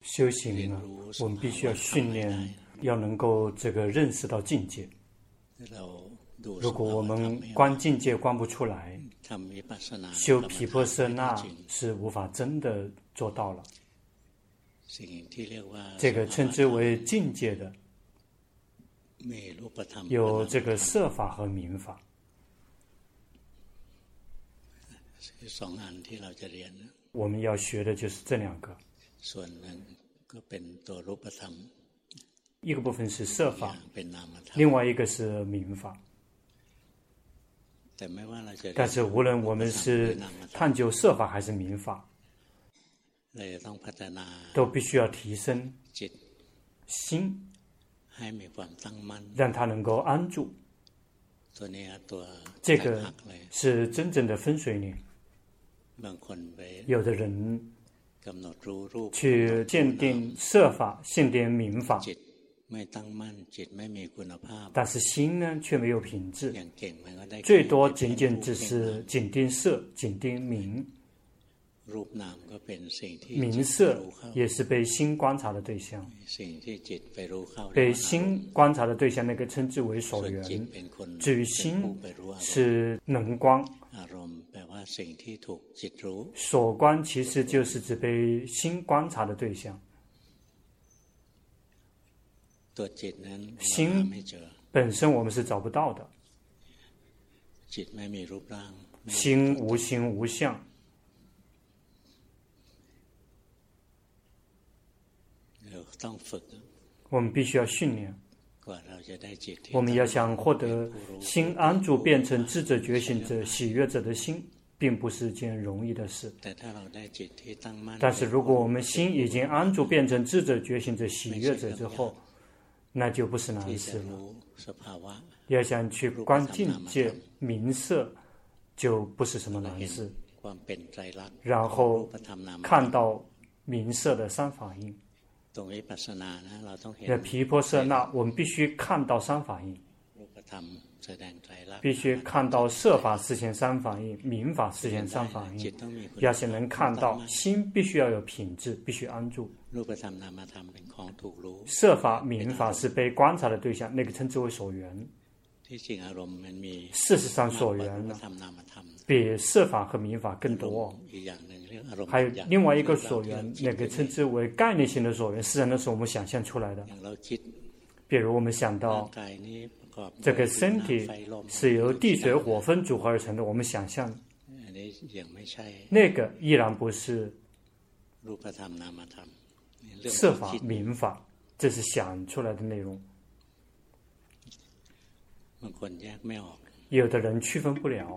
修行呢，我们必须要训练，要能够这个认识到境界。如果我们观境界观不出来，修毗婆舍那是无法真的做到了。这个称之为境界的，有这个色法和名法。我们要学的就是这两个，一个部分是色法，另外一个是名法。但是无论我们是探究色法还是名法，都必须要提升心，让它能够安住。这个是真正的分水岭。有的人去鉴定色法，鉴定名法，但是心呢却没有品质，最多仅仅只是紧盯色，紧盯名。名色也是被心观察的对象，被心观察的对象那个称之为所缘。至于心是能观，所观其实就是指被心观察的对象。心本身我们是找不到的，心无形无相。我们必须要训练。我们要想获得心安住变成智者觉醒者喜悦者的心，并不是件容易的事。但是如果我们心已经安住变成智者觉醒者喜悦者之后，那就不是难事了。要想去观境界名色，就不是什么难事。然后看到名色的三法印。毗婆舍那，我们必须看到三法印，必须看到色法实现三法印，名法实现三法印。要是能看到，心必须要有品质，必须安住。色法、名法是被观察的对象，那个称之为所缘。事实上，所缘呢，比色法和名法更多。还有另外一个所缘，那个称之为概念性的所缘，实际上那是我们想象出来的。比如我们想到这个身体是由地水火风组合而成的，我们想象那个依然不是色法、名法，这是想出来的内容。有的人区分不了，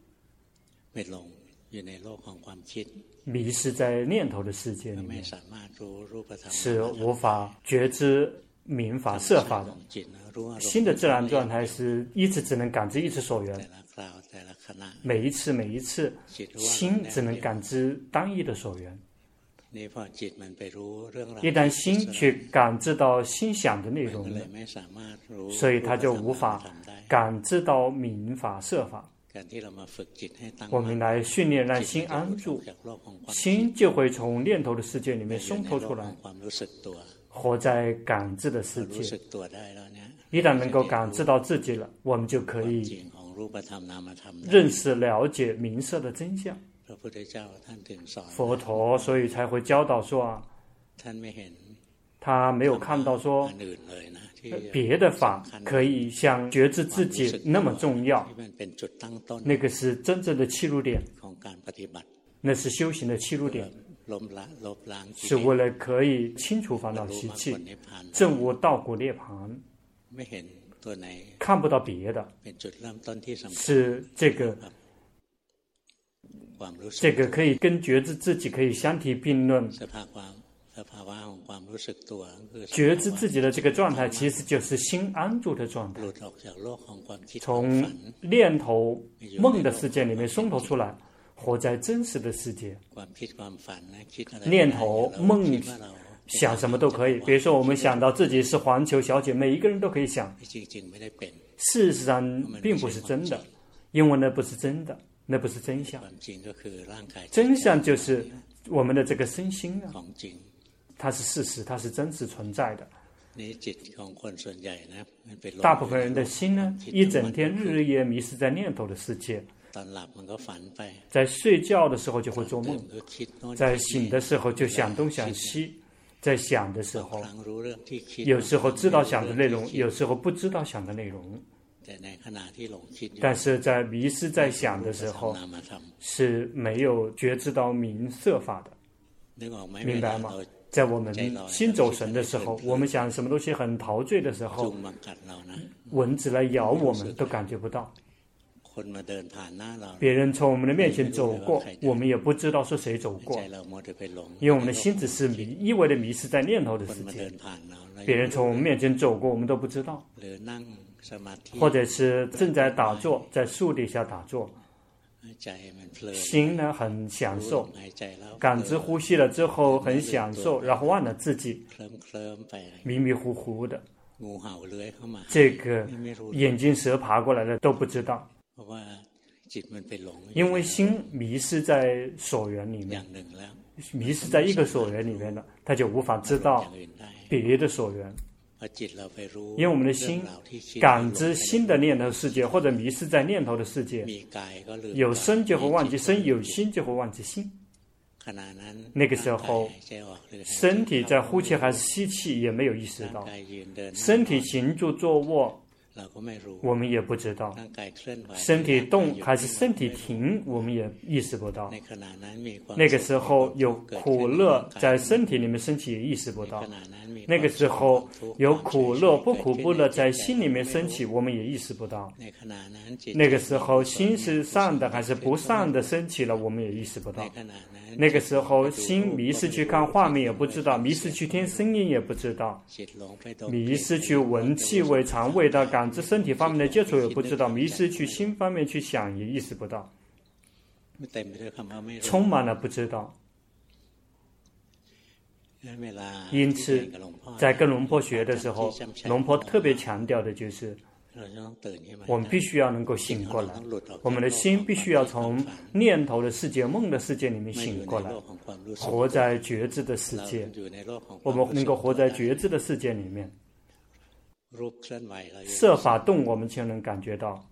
迷失在念头的世界里面，是无法觉知名法色法的。心的自然状态是一直只能感知一次所缘，每一次心只能感知单一的所缘。一旦心去感知到心想的内容了，所以他就无法感知到名法色法。我们来训练让心安住，心就会从念头的世界里面松脱出来，活在感知的世界。一旦能够感知到自己了，我们就可以认识了解名色的真相。佛陀所以才会教导说他没有看到说别的法可以像觉知自己那么重要，那个是真正的切入点，那是修行的切入点，是为了可以清除烦恼习气，证悟道果涅槃。看不到别的，是这个可以跟觉知自己可以相提并论。觉知自己的这个状态其实就是心安住的状态，从念头梦的世界里面松脱出来，活在真实的世界。念头梦想什么都可以，比如说我们想到自己是环球小姐，每一个人都可以想，事实上并不是真的，因为那不是真的，那不是真相。真相就是我们的这个身心啊， 它是事实，它是真实存在的。大部分人的心呢，一整天日日夜迷失在念头的世界，在睡觉的时候就会做梦，在醒的时候就想东想西，在想的时候有时候知道想的内容，有时候不知道想的内容，但是在迷失在想的时候是没有觉知到名色法的，明白吗？在我们心走神的时候，我们想什么东西很陶醉的时候，蚊子来咬我们都感觉不到，别人从我们的面前走过，我们也不知道是谁走过，因为我们的心只是一味的迷失在念头的世界，别人从我们面前走过，我们都不知道，或者是正在打坐，在树底下打坐，心呢很享受，感知呼吸了之后很享受，然后忘了自己，迷迷糊糊的，这个眼睛蛇爬过来了都不知道，因为心迷失在所缘里面，迷失在一个所缘里面了，他就无法知道别的所缘。因为我们的心感知新的念头世界，或者迷失在念头的世界，有身就会忘记身，有心就会忘记心。那个时候身体在呼气还是吸气也没有意识到，身体行住坐卧我们也不知道，身体动还是身体停我们也意识不到，那个时候有苦乐在身体里面升起也意识不到，那个时候有苦乐不苦不乐在心里面升起我们也意识不到，那个时候心是善的还是不善的升起了我们也意识不到，那个时候心迷失去看画面也不知道，迷失去听声音也不知道，迷失去闻气味尝味道感知身体方面的接触也不知道，迷失去心方面去想也意识不到，充满了不知道。因此在跟龙婆学的时候，龙婆特别强调的就是我们必须要能够醒过来，我们的心必须要从念头的世界梦的世界里面醒过来，活在觉知的世界，我们能够活在觉知的世界里面，色法动我们就能感觉到，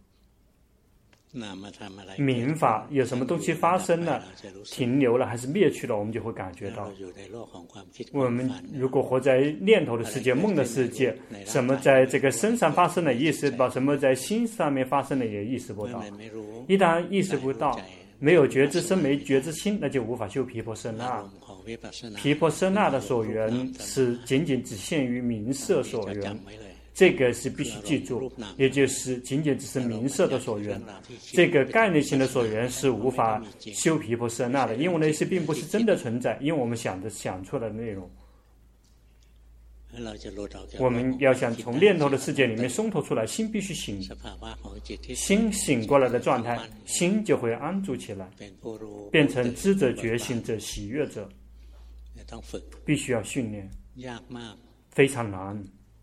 明法有什么东西发生了停留了还是灭去了我们就会感觉到，我们如果活在念头的世界梦的世界，什么在这个身上发生了意识不到，什么在心上面发生了也意识不到，一旦意识不到，没有觉知身没觉知心，那就无法修毗婆舍那。毗婆舍那的所缘是仅仅只限于名色所缘，这个是必须记住，也就是仅仅只是名色的所缘，这个概念性的所缘是无法修毗婆舍那的，因为那些并不是真的存在，因为我们想出来的内容，我们要想从念头的世界里面松脱出来，心必须醒，心醒过来的状态，心就会安住起来，变成知者觉醒者喜悦者，必须要训练，非常难，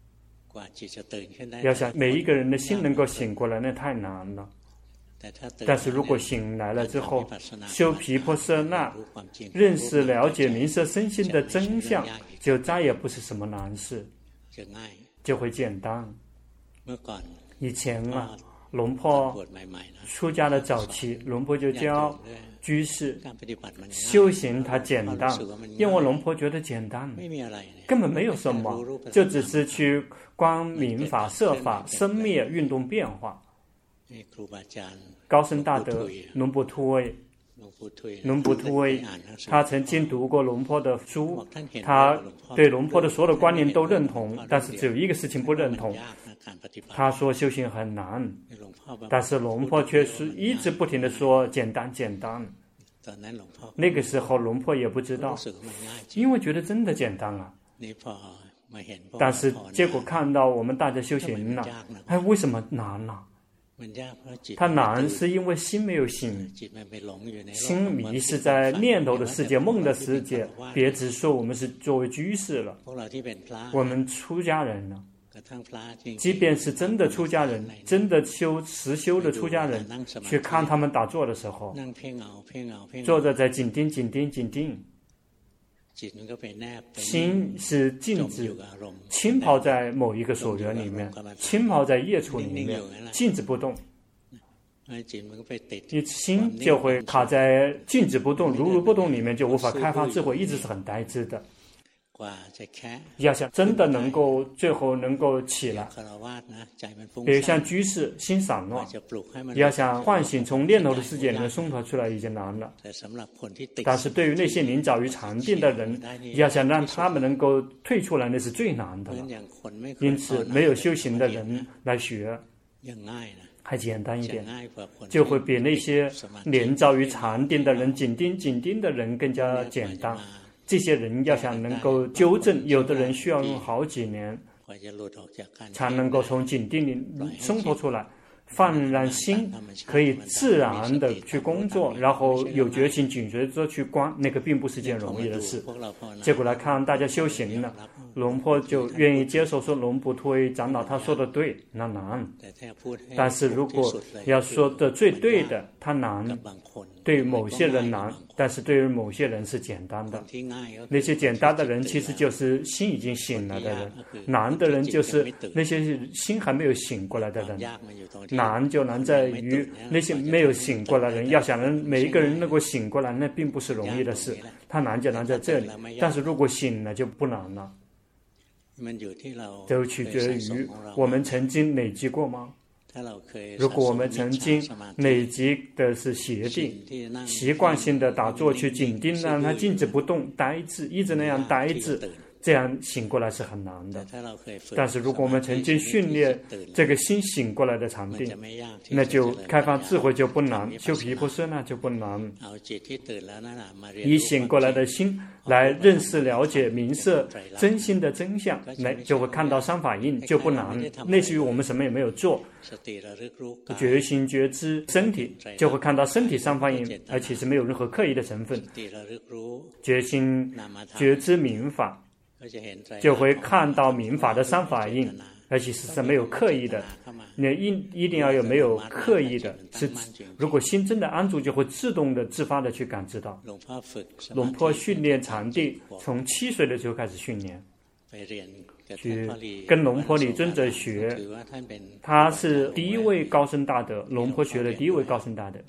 要想每一个人的心能够醒过来那太难了，但是如果醒来了之后修毗婆舍那，认识了解名色身心的真相，就再也不是什么难事，就会简单。以前啊，龙婆出家的早期，龙婆就教居士修行它简单，因为龙婆觉得简单，根本没有什么，就只是去观明法色法生灭运动变化。高僧大德龙婆突威他曾经读过龙婆的书，他对龙婆的所有的观念都认同，但是只有一个事情不认同，他说修行很难，但是龙婆却是一直不停地说简单简单。那个时候龙婆也不知道，因为觉得真的简单啊，但是结果看到我们大家修行了，为什么难呢？它难是因为心没有醒，心迷失在念头的世界梦的世界，别只说我们是作为居士了，我们出家人了，即便是真的出家人，真的实修的出家人，去看他们打坐的时候，坐着在紧盯紧盯紧盯， 心是静止浸泡在某一个所缘里面，浸泡在业处里面，静止不动，你心就会卡在静止不动如如不动里面，就无法开发智慧，一直是很呆滞的。要想真的能够最后能够起来，比如像居士心散乱，要想唤醒从念头的世界里面松脱出来已经难了。但是对于那些临早于禅定的人，要想让他们能够退出来，那是最难的了。因此没有修行的人来学还简单一点，就会比那些临早于禅定的人紧盯的人更加简单。这些人要想能够纠正，有的人需要用好几年才能够从紧盯里松脱出来，放让心可以自然的去工作，然后有决心警觉着去观，那个并不是件容易的事。结果来看大家修行了，龙婆就愿意接受说龙普推长老他说的对，那难。但是如果要说的最对的，他难，对某些人难，但是对于某些人是简单的。那些简单的人其实就是心已经醒了的人，难的人就是那些心还没有醒过来的人。难就难在于那些没有醒过来的人，要想让每一个人能够醒过来，那并不是容易的事，他难就难在这里。但是如果醒了就不难了，都取决于我们曾经累积过吗？如果我们曾经累积的是邪定，习惯性的打坐去紧盯，让它静止不动，呆滞，一直那样呆滞，这样醒过来是很难的。但是如果我们曾经训练这个心醒过来的禅定，那就开发智慧就不难，修毗婆舍那就不难。以醒过来的心来认识了解明色真心的真相，那就会看到三法印，就不难。类似于我们什么也没有做，觉心觉知身体，就会看到身体三法印，而且是没有任何刻意的成分。觉心觉知明法，就会看到明法的三法印，而且是没有刻意的。你一定要有没有刻意的，是如果心真的安住，就会自动的自发的去感知到。龙婆训练禅定，从7岁的时候开始训练，去跟龙婆李尊者学，他是第一位高僧大德，龙婆学的第一位高僧大德。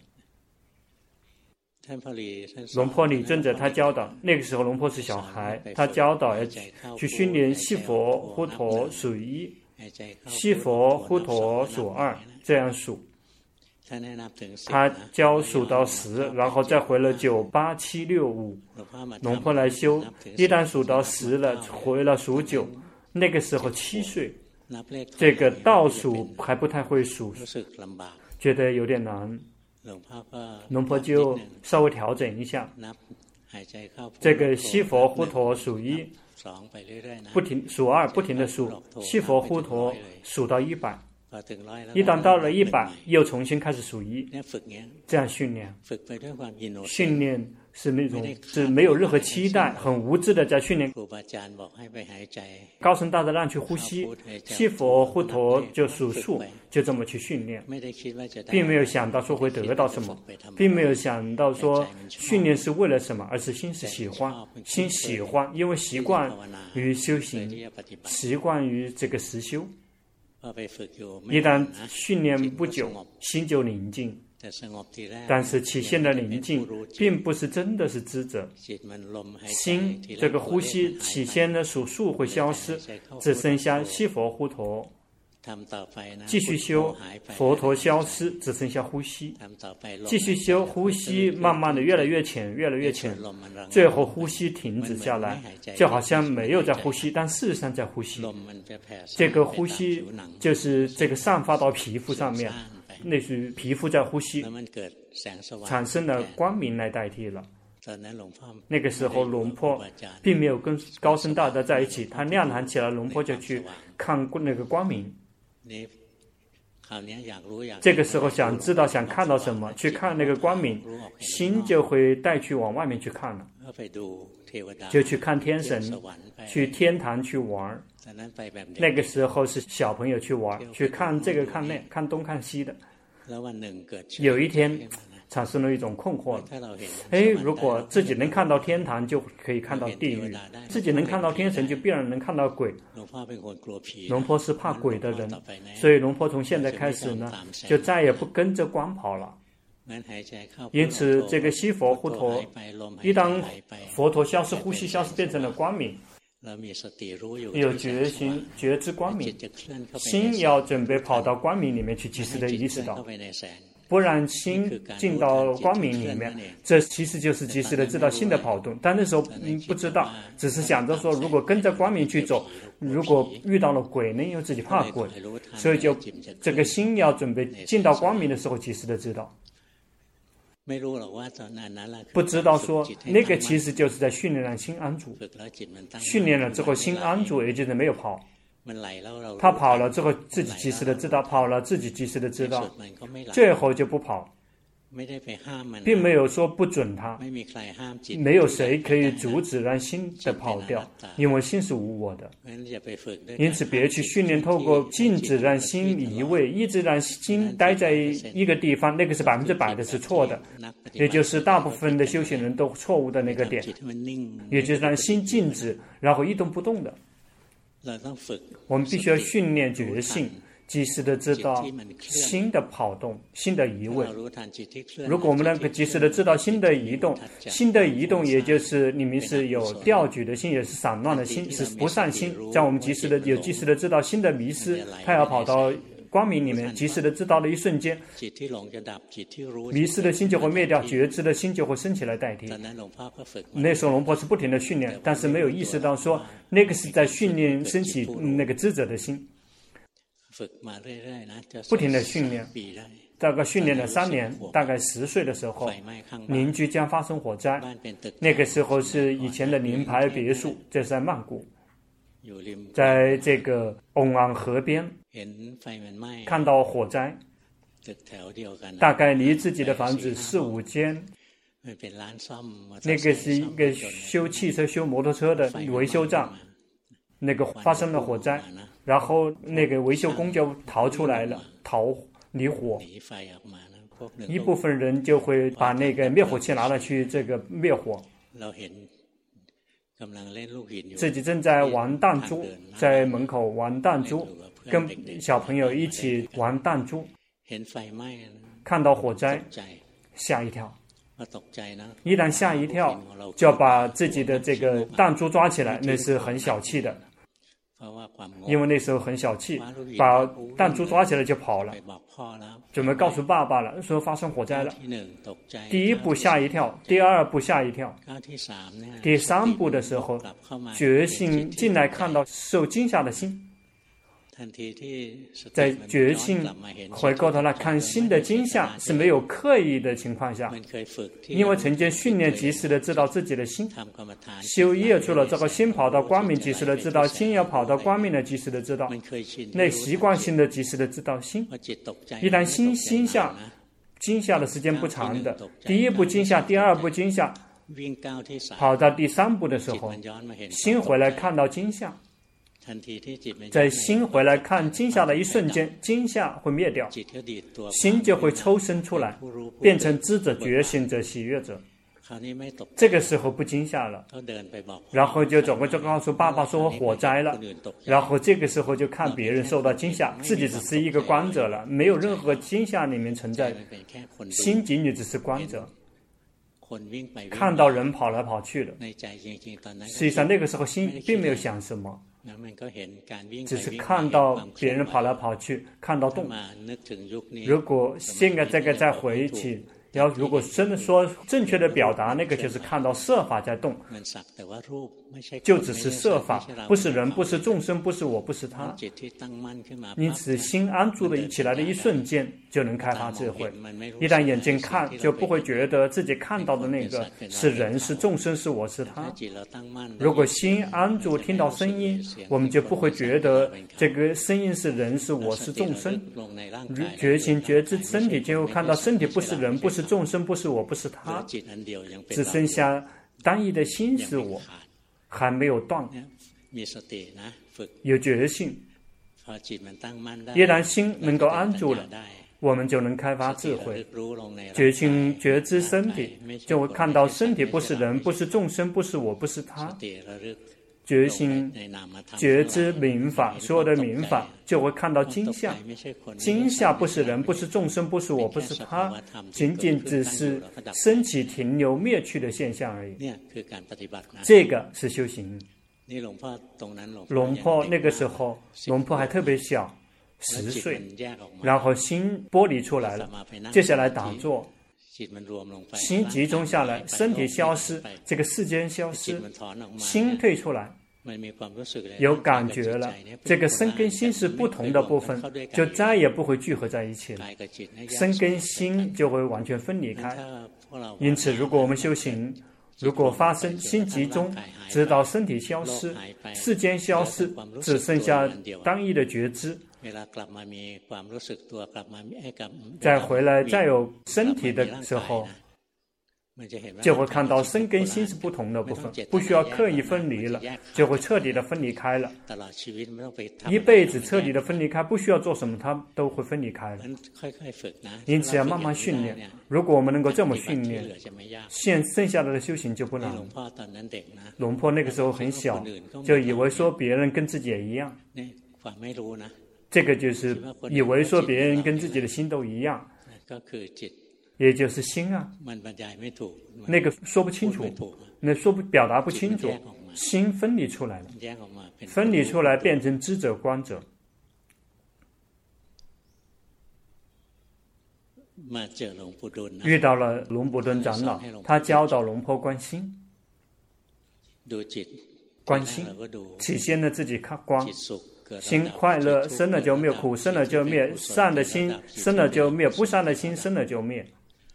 龙婆李尊者他教导，那个时候龙婆是小孩，他教导要去训练细佛呼陀数1，细佛呼陀数2，这样数。他教数到10，然后再回了9、8、7、6、5，龙婆来修。一旦数到10了，回了数9，那个时候7岁，这个倒数还不太会数，觉得有点难。龙婆就稍微调整一下，这个细佛呼陀数1，不停数2，不停的数，细佛呼陀数到100，一旦到了100，又重新开始数1，这样训练。训练是那种是没有任何期待，很无知的在训练。高僧大德让去呼吸，细佛呼陀就数数，就这么去训练，并没有想到说会得到什么，并没有想到说训练是为了什么，而是心是喜欢，心喜欢，因为习惯于修行，习惯于这个实修。一旦训练不久，心就宁静。但是起现的宁静并不是真的是知者，心这个呼吸起先的数数会消失，只剩下细佛呼陀。继续修，佛陀消失，只剩下呼吸。继续修，呼吸慢慢的越来越浅，越来越浅，最后呼吸停止下来，就好像没有在呼吸，但事实上在呼吸。这个呼吸就是这个散发到皮肤上面，类似于皮肤在呼吸，产生了光明来代替了。那个时候龙婆并没有跟高僧大德在一起，他亮堂起来，龙婆就去看那个光明。这个时候想知道想看到什么，去看那个光明，心就会带去往外面去看了，就去看天神，去天堂去玩。那个时候是小朋友去玩，去看这个看那，看东看西的。有一天产生了一种困惑了。如果自己能看到天堂，就可以看到地狱；自己能看到天神，就必然能看到鬼。龙婆是怕鬼的人，所以龙婆从现在开始呢，就再也不跟着光跑了。因此，这个西佛护陀，一旦佛陀消失，呼吸消失，变成了光明。有决心觉知光明，心要准备跑到光明里面去，及时的意识到，不然心进到光明里面，这其实就是及时的知道心的跑动。但那时候不知道，只是想着说，如果跟着光明去走，如果遇到了鬼呢，因为自己怕鬼，所以就这个心要准备进到光明的时候，及时的知道。不知道说那个其实就是在训练让心安住，训练了之后心安住，也就是没有跑。他跑了之后自己及时的知道，跑了自己及时的知道，最后就不跑，并没有说不准他，没有谁可以阻止让心的跑掉，因为心是无我的。因此别去训练透过禁止让心移位，一直让心待在一个地方，那个是100%的是错的，也就是大部分的修行人都错误的那个点，也就是让心静止然后一动不动的。我们必须要训练觉性，及时的知道心的跑动，心的移位。如果我们能够及时的知道心的移动，心的移动也就是里面是有调举的心，也是散乱的心，是不善心。在我们及时的知道心的迷失，它要跑到光明里面，及时的知道的一瞬间，迷失的心就会灭掉，觉知的心就会升起来代替。那时候龙婆是不停的训练，但是没有意识到说那个是在训练升起那个知者的心。不停的训练，大概训练了3年，大概10岁的时候，邻居家发生火灾，那个时候是以前的名牌别墅，这是在曼谷，在这个瓮安河边，看到火灾，大概离自己的房子4、5间，那个是一个修汽车、修摩托车的维修站，那个发生了火灾，然后那个维修工就逃出来了，逃离火。一部分人就会把那个灭火器拿了去这个灭火。自己正在玩弹珠，在门口玩弹珠，跟小朋友一起玩弹珠，看到火灾吓一跳，一旦吓一跳就要把自己的这个弹珠抓起来，那是很小气的，因为那时候很小气，把弹珠抓起来就跑了，准备告诉爸爸了，说发生火灾了。第1步吓一跳，第2步吓一跳，第3步的时候觉性进来，看到受惊吓的心，在觉性回过头来看心的惊吓是没有刻意的情况下，因为曾经训练及时的知道自己的心，修业出了这个心跑到光明，及时的知道心要跑到光明的及时的知道，那习惯性的及时的知道心，一旦心吓惊吓的时间不长的，第1步惊吓，第2步惊吓，跑到第3步的时候，心回来看到惊吓，在心回来看惊吓的一瞬间，惊吓会灭掉，心就会抽身出来，变成知者、觉醒者、喜悦者。这个时候不惊吓了，然后就走过去告诉爸爸说火灾了，然后这个时候就看别人受到惊吓，自己只是一个观者了，没有任何惊吓里面存在，心仅仅只是观者，看到人跑来跑去的，实际上那个时候心并没有想什么，只是看到别人跑来跑去，看到动。如果现在这个再回忆起，如果真的说正确的表达，那个就是看到色法在动，就只是色法，不是人，不是众生，不是我，不是他。因此心安住的起来的一瞬间就能开发智慧，一旦眼睛看，就不会觉得自己看到的那个是人，是众生，是我，是他。如果心安住听到声音，我们就不会觉得这个声音是人，是我，是众生。觉醒觉知身体，就会看到身体不是人，不是众生，不是我，不是他，只剩下单一的心是我，还没有断，有觉性。一旦心能够安住了， 我们就能开发智慧。决心觉知身体，就会看到身体不是人，不是众生，不是我，不是他。决心觉知明法，所有的明法就会看到惊吓。惊吓不是人，不是众生，不是我，不是他，仅仅只是升起、停留、灭去的现象而已。这个是修行。龙婆那个时候，龙婆还特别小，10岁，然后心剥离出来了。接下来打坐，心集中下来，身体消失，这个世间消失，心退出来，有感觉了。这个身跟心是不同的部分，就再也不会聚合在一起了，身跟心就会完全分离开。因此，如果我们修行，如果发生心集中，直到身体消失，世间消失，只剩下单一的觉知，再回来再有身体的时候，就会看到身跟心是不同的部分，不需要刻意分离了，就会彻底的分离开了。一辈子彻底的分离开，不需要做什么，它都会分离开了。因此要慢慢训练。如果我们能够这么训练，剩下的修行就不难。龙婆那个时候很小，就以为说别人跟自己也一样。这个就是以为说别人跟自己的心都一样，也就是心啊，那个说不清楚，那表达不清楚，心分离出来了，分离出来变成知者观者。遇到了龙普顿长老，他教导龙婆观心，观心，起先呢自己看光。心快乐生了就灭，苦生了就灭，善的心生了就灭，不善的心生了就灭。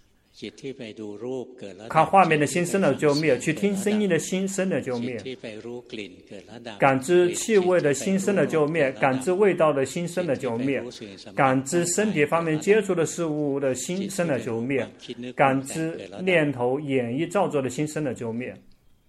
看画面的心生了就灭，去听声音的心生了就灭，感知气味的心生了就灭，感知味道的心生了就灭，感知身体方面接触的事物的心生了就灭，感知念头演绎造作的心生了就灭。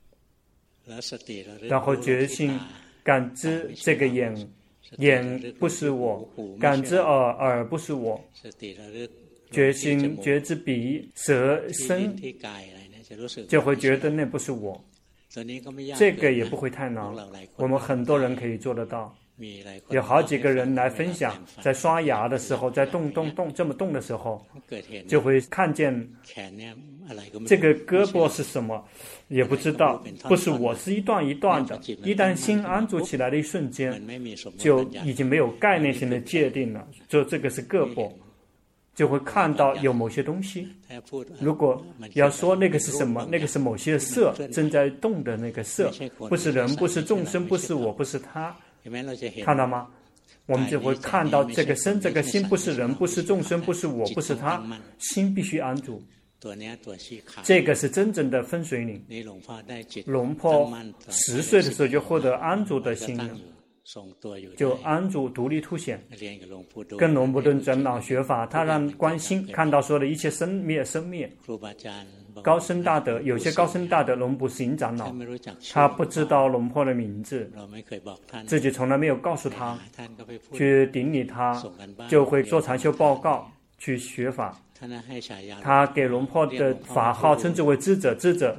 然后觉性感知这个眼不是我，感知耳不是我，觉心觉知鼻舌身，就会觉得那不是我。这个也不会太难，我们很多人可以做得到。有好几个人来分享，在刷牙的时候，在动这么动的时候，就会看见这个胳膊是什么也不知道，不是我，是一段一段的。一旦心安住起来的一瞬间，就已经没有概念性的界定了，就这个是胳膊，就会看到有某些东西。如果要说那个是什么，那个是某些色正在动的那个色，不是人，不是众生，不是我，不是他，看到吗？我们就会看到这个身，这个心不是人，不是众生，不是我，不是他，心必须安住。这个是真正的分水岭。龙婆10岁的时候就获得安住的心了，就安住独立凸显。跟龙普顿长老学法，他让观心看到所有的一切生灭。高僧大德，有些高僧大德，龙普行长老，他不知道龙婆的名字，自己从来没有告诉他，去顶礼他，就会做禅修报告，去学法。他给龙婆的法号称之为知者，知者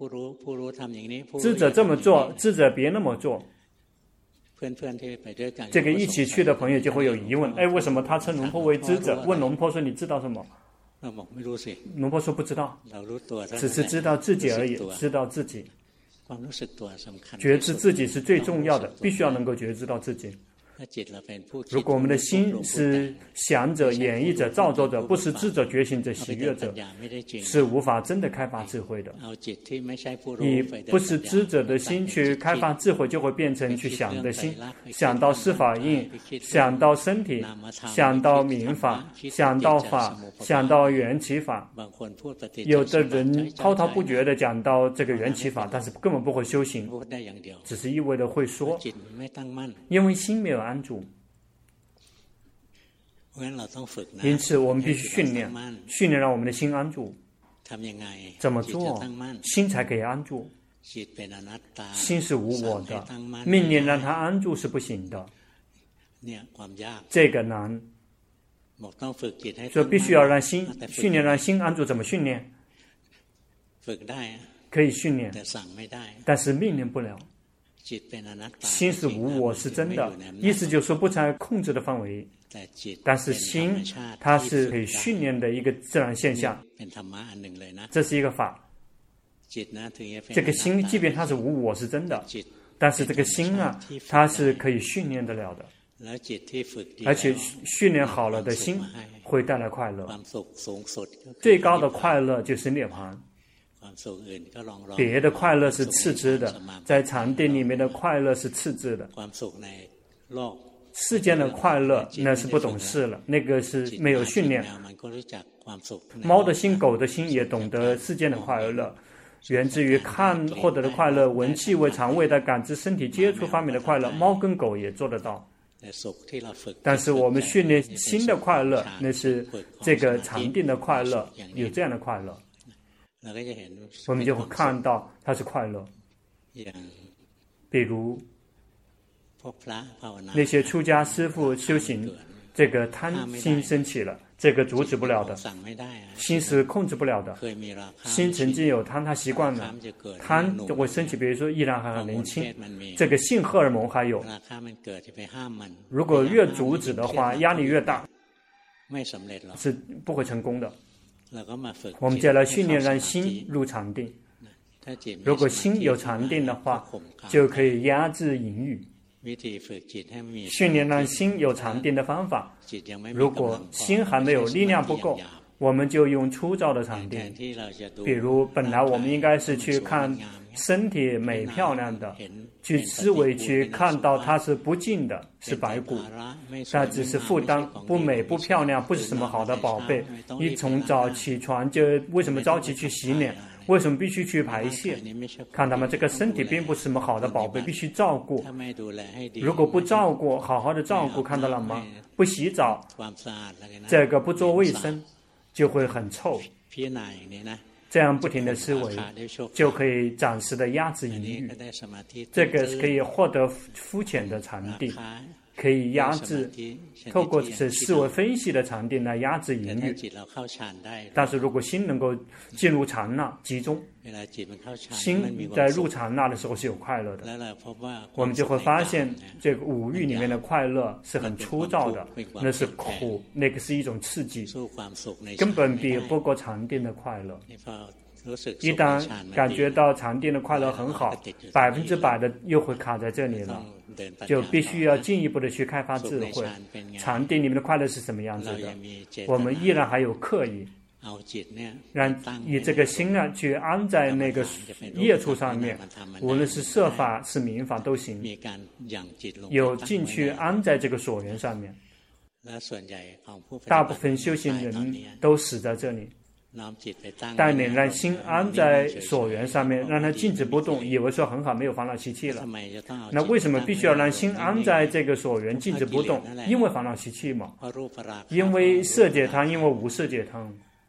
这么做，知者别那么做。这个一起去的朋友就会有疑问，为什么他称龙婆为知者？问龙婆说你知道什么？龙婆说不知道，只是知道自己而已，知道自己。觉知自己是最重要的，必须要能够觉知到自己。如果我们的心是想者、演绎者、造作者，不是知者、觉醒者、喜悦者，是无法真的开发智慧的。以不是知者的心去开发智慧，就会变成去想的心，想到四法印，想到身体，想到明法，想到法，想到缘起法。有的人滔滔不绝地讲到这个缘起法，但是根本不会修行，只是一味的会说，因为心没有安住。因此我们必须训练让我们的心安住。怎么做心才可以安住？心是无我的，命令让它安住是不行的，这个难。 所以必须要让心训练，让心安住。怎么训练？可以训练，但是命令不了。心是无我，是真的，意思就是说不在控制的范围。但是心它是可以训练的一个自然现象，这是一个法。这个心即便它是无我是真的，但是这个心啊，它是可以训练得了的，而且训练好了的心会带来快乐。最高的快乐就是涅槃，别的快乐是次之的，在禅定里面的快乐是次之的。世间的快乐那是不懂事了，那个是没有训练。猫的心、狗的心也懂得世间的快乐，源自于看获得的快乐，闻气味、肠胃的感知、身体接触方面的快乐，猫跟狗也做得到。但是我们训练心的快乐，那是这个禅定的快乐，有这样的快乐，我们就会看到它是快乐。比如那些出家师父修行，这个贪心升起了，这个阻止不了的，心是控制不了的。心曾经有贪，他习惯了，贪就会升起。比如说依然还很年轻，这个性荷尔蒙还有，如果越阻止的话，压力越大，是不会成功的。我们就来训练让心入禅定。如果心有禅定的话，就可以压制淫欲。训练让心有禅定的方法，如果心还没有力量不够，我们就用粗糙的禅定。比如本来我们应该是去看身体美漂亮的，去思维去看到它是不净的，是白骨，它只是负担，不美不漂亮，不是什么好的宝贝。一从早起床就为什么着急去洗脸，为什么必须去排泄？看他们这个身体并不是什么好的宝贝，必须照顾。如果不照顾，好好的照顾，看到了吗？不洗澡，这个不做卫生，就会很臭。这样不停的思维，就可以暂时的压制淫欲。这个是可以获得肤浅的禅定，可以压制，透过是思维分析的禅定来压制淫欲。但是如果心能够进入禅那集中，心在入禅那的时候是有快乐的，我们就会发现这个五欲里面的快乐是很粗糙的，那是苦，那个是一种刺激，根本比不过禅定的快乐。一旦感觉到禅定的快乐很好，100%的又会卡在这里了，就必须要进一步的去开发智慧。禅定里面的快乐是什么样子的？我们依然还有刻意，让以这个心啊去安在那个业处上面，无论是摄法是明法都行，有进去安在这个所缘上面。大部分修行人都死在这里。带领让心安在所缘上面，让它静止不动，以为说很好，没有烦恼习气了。那为什么必须要让心安在这个所缘静止不动？因为烦恼习气嘛，因为色界贪，因为无色界贪，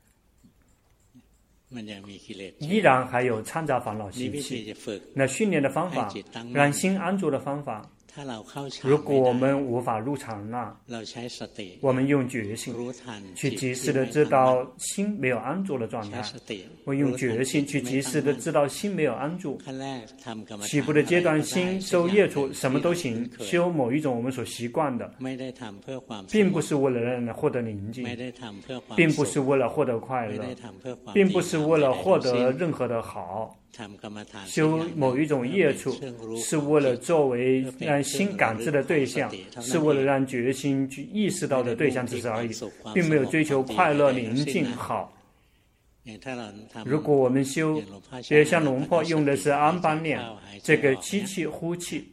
依然还有掺杂烦恼习气。那训练的方法，让心安住的方法，如果我们无法入禅那，我们用觉性去及时的知道心没有安住的状态，我用觉性去及时的知道心没有安住。起步的阶段，心修业处什么都行，修某一种我们所习惯的，并不是为了让人获得宁静，并不是为了获得快乐，并不是为了获得任何的好。修某一种业处，是为了作为让心感知的对象，是为了让觉心去意识到的对象，只是而已，并没有追求快乐、宁静、好。如果我们修，比如像龙婆用的是安般念，这个吸气、呼气。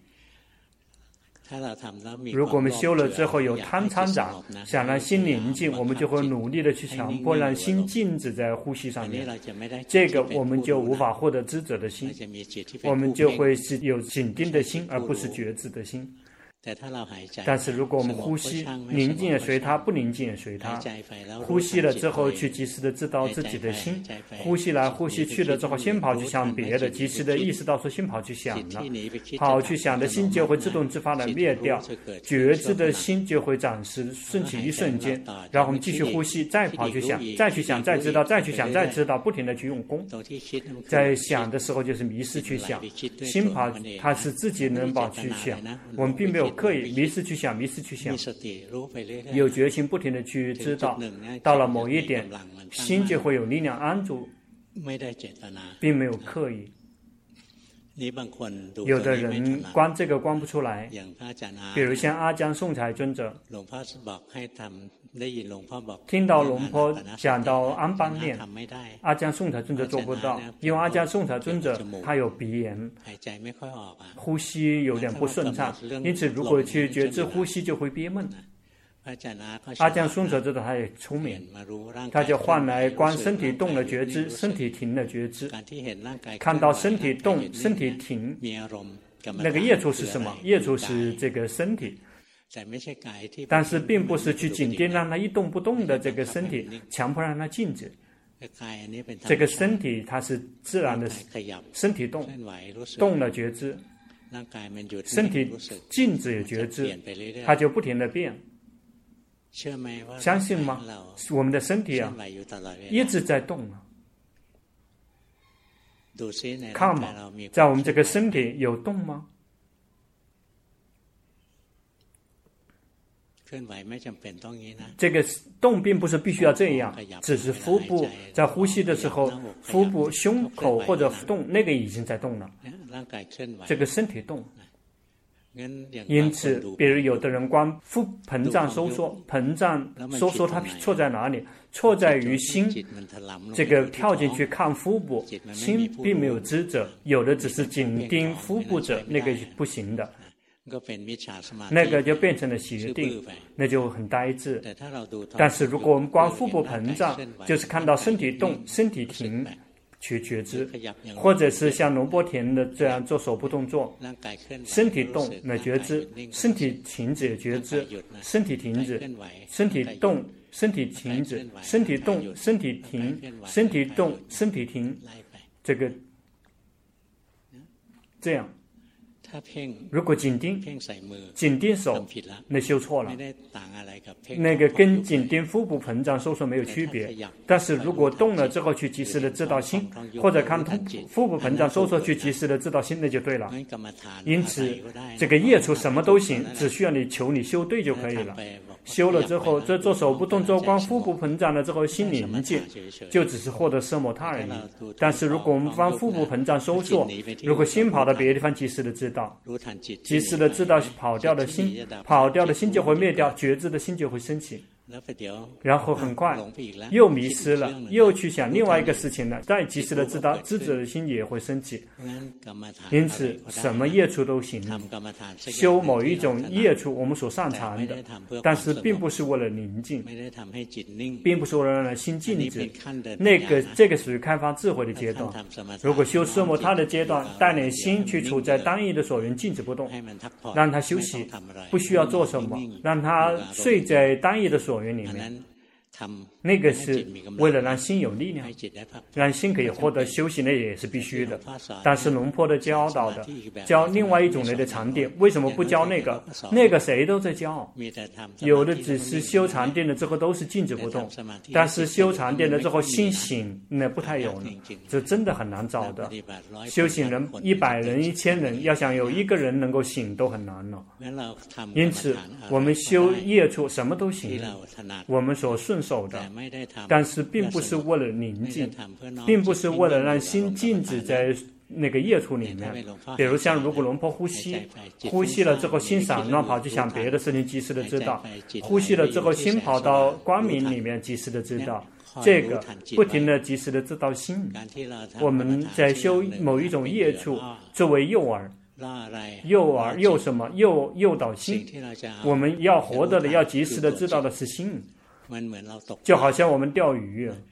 如果我们修了之后有贪掺杂，想让心宁静，我们就会努力的去强迫让心静止在呼吸上面，这个我们就无法获得知者的心，我们就会是有紧盯的心，而不是觉知的心。 但是如果我们呼吸，宁静也随它，不宁静也随它。呼吸了之后，去及时的知道自己的心。呼吸来呼吸去了之后，心跑去想别的，及时的意识到说心跑去想了，跑去想的心就会自动自发的灭掉，觉知的心就会暂时升起一瞬间，然后我们继续呼吸，再跑去想，再去想，再知道，再去想，再知道，不停的去用功。在想的时候就是迷失去想，心跑它是自己能跑去想，我们并没有刻意迷失去想，迷失去想，有决心不停的去知道，到了某一点，心就会有力量安住，并没有刻意。有的人观这个观不出来，比如像阿姜颂才尊者，听到龙婆讲到安般念，阿姜颂才尊者做不到，因为阿姜颂才尊者他有鼻炎，呼吸有点不顺畅，因此如果去觉知呼吸就会憋闷。阿姜颂才尊者他也聪明，他就换来观身体动了觉知，身体停了觉知，看到身体动身体停，那个业处是什么？业处是这个身体，但是并不是去紧盯让它一动不动的这个身体，强迫让它静止。这个身体它是自然的，身体动了觉知，身体静止也觉知，它就不停的变。相信吗？我们的身体啊，一直在动啊。看嘛，在我们这个身体有动吗？这个动并不是必须要这样，只是腹部在呼吸的时候，腹部、胸口或者动，那个已经在动了。这个身体动。因此，比如有的人光腹膨胀收缩，膨胀收缩它错在哪里？错在于心这个跳进去看腹部，心并没有知者，有的只是紧盯腹部者，那个不行的，那个就变成了邪定，那就很呆滞。但是如果我们光腹部膨胀，就是看到身体动，身体停，去觉知，或者是像龙波田的这样做手部动作，身体动来觉知，身体停止也觉知，身体停止，身体动，身体停止，身体动，身体停，身体动，身体停，这个这样。如果紧盯手，那修错了，那个跟紧盯腹部膨胀收缩没有区别。但是如果动了之后去及时的知道心，或者看腹部膨胀收缩去及时的知道心，那就对了。因此这个业处什么都行，只需要你求你修对就可以了。修了之后，这做手部动作光腹部膨胀了之后心宁静，就只是获得奢摩他而已。但是如果我们帮腹部膨胀收缩，如果心跑到别的地方及时的知道，及时的知道跑掉的心，跑掉的心就会灭掉，觉知的心就会升起，然后很快又迷失了，又去想另外一个事情了，再及时的知道知者的心也会升起。因此什么业处都行，修某一种业处我们所擅长的，但是并不是为了宁静，并不是为了让心静止，这个属于开发智慧的阶段。如果修奢摩他的阶段，带领心去处在单一的所缘静止不动，让他休息，不需要做什么，让他睡在单一的所缘里面，那个是为了让心有力量，让心可以获得休息，那也是必须的。但是龙坡的教导的教另外一种类的禅定，为什么不教那个？那个谁都在教，有的只是修禅定了之后都是静止不动，但是修禅定了之后心醒，那不太有了，这真的很难找的。修行人100人1000人，要想有一个人能够醒都很难了。因此我们修业处什么都行，我们所顺手的，但是并不是为了宁静，并不是为了让心静止在那个业处里面。比如像如果龙婆呼吸了之后心散乱跑去想别的事情，及时的知道；呼吸了之后心跑到光明里面，及时的知道。这个不停的及时的知道心，我们在修某一种业处作为诱饵，诱什么？诱导心。我们要活着的，要及时的知道的是心。就好像我们钓鱼，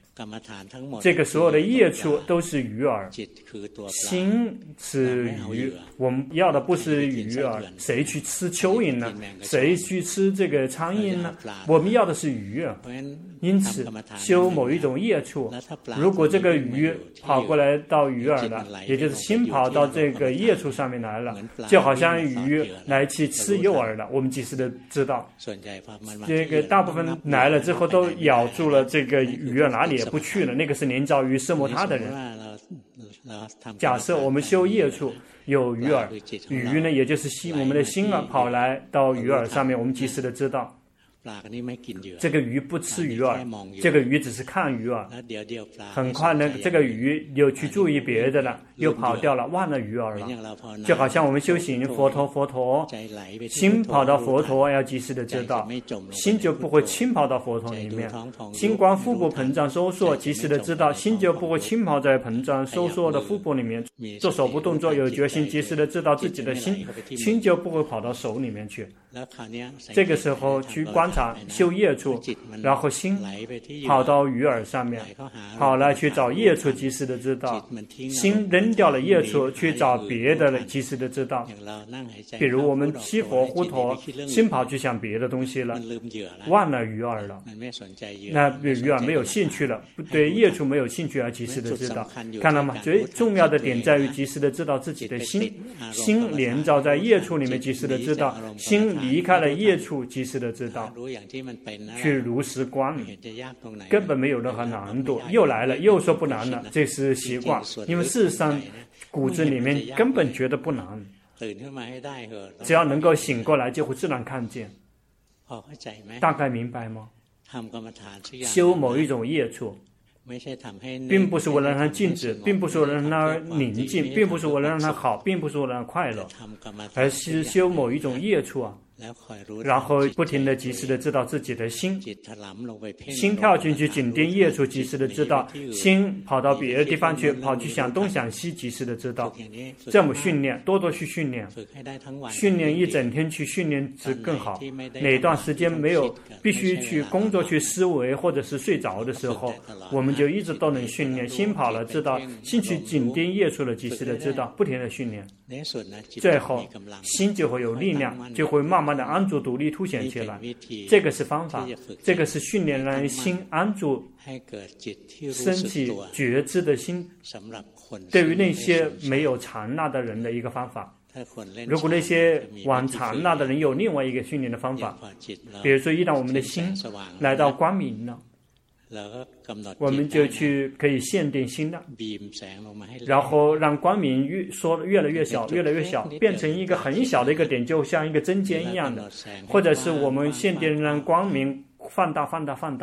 这个所有的业处都是鱼饵，心是鱼。我们要的不是鱼饵，谁去吃蚯蚓呢？谁去吃这个苍蝇呢？我们要的是鱼饵。因此，修某一种业处，如果这个鱼跑过来到鱼饵了，也就是心跑到这个业处上面来了，就好像鱼来去吃诱饵了。我们及时的知道，这个大部分来了之后都咬住了这个鱼哪里也不去了，那个是连遭于色摩他的人。假设我们修业处有鱼饵，鱼呢也就是心，我们的心跑来到鱼饵上面，我们及时的知道。这个鱼不吃鱼饵，这个鱼只是看鱼饵。很快呢，这个鱼又去注意别的了，又跑掉了，忘了鱼饵了。就好像我们修行佛陀，心跑到佛陀，要及时的知道，心就不会浸泡到佛陀里面。心观腹部膨胀收缩，及时的知道，心就不会浸泡在膨胀收缩的腹部里面。做手部动作有决心，及时的知道自己的心，心就不会跑到手里面去。这个时候去观察修业处，然后心跑到鱼饵上面，跑来去找业处，及时的知道。心扔掉了业处，去找别的了，及时的知道。比如我们吸佛呼陀，心跑去想别的东西了，忘了鱼饵了，那对鱼饵没有兴趣了，对业处没有兴趣，而及时的知道。看到吗？最重要的点在于及时的知道自己的心，心连着在业处里面，及时的知道。心离开了业处，及时的知道，去如实观，根本没有任何难度。又来了，又说不难了，这是习惯。因为事实上，骨子里面根本觉得不难，只要能够醒过来，就会自然看见。大概明白吗？修某一种业处，并不是为了让它静止，并不是为了让它宁静，并不是为了让它好，并不是为了让它快乐，而是修某一种业处啊，然后不停的及时的知道自己的心，心跳进去紧盯业处，及时的知道，心跑到别的地方去，跑去想东想西，及时的知道。这么训练，多多去训练，训练一整天去训练是更好。哪段时间没有必须去工作去思维，或者是睡着的时候，我们就一直都能训练。心跑了知道，心去紧盯业处了，及时的知道，不停的训练，最后心就会有力量，就会慢慢的安住独立凸显起来。这个是方法，这个是训练让心安住升起觉知的心，对于那些没有禅那的人的一个方法。如果那些往禅那的人有另外一个训练的方法，比如说一旦我们的心来到光明了，我们就去可以限定心了，然后让光明越来越小，越来越小，变成一个很小的一个点，就像一个针尖一样的，或者是我们限定让光明放大，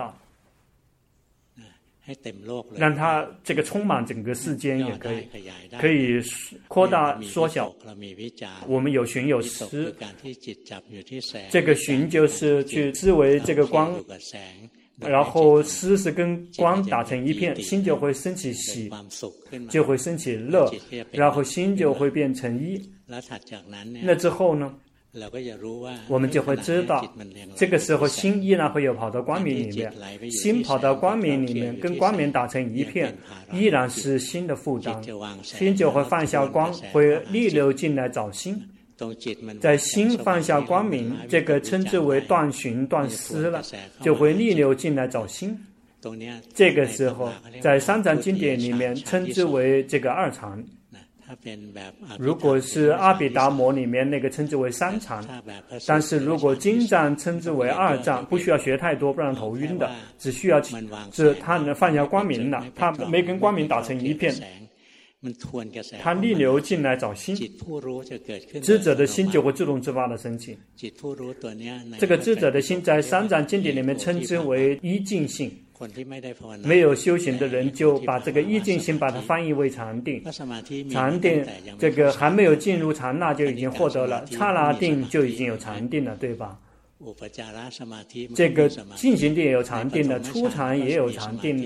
让它这个充满整个世间也可以扩大缩小。我们有寻有思，这个寻就是去思维这个光，然后思是跟光打成一片，心就会升起喜，就会升起乐，然后心就会变成一。那之后呢，我们就会知道，这个时候心依然会有跑到光明里面，心跑到光明里面，跟光明打成一片，依然是心的负担，心就会放下光，会逆流进来找心。在心放下光明，这个称之为断寻断思了，就会逆流进来找心。这个时候在三藏经典里面称之为这个二禅，如果是阿毗达摩里面那个称之为三禅，但是如果经藏称之为二藏，不需要学太多，不然头晕的，只需要是他能放下光明了，他没跟光明打成一片，他逆流进来找心，知者的心就会自动自发的升起。这个知者的心在三藏经典里面称之为依净性，没有修行的人就把这个依净性把它翻译为禅定。禅定这个还没有进入禅那就已经获得了，刹那定就已经有禅定了，对吧？这个进行定也有禅定了，初禅也有禅定了，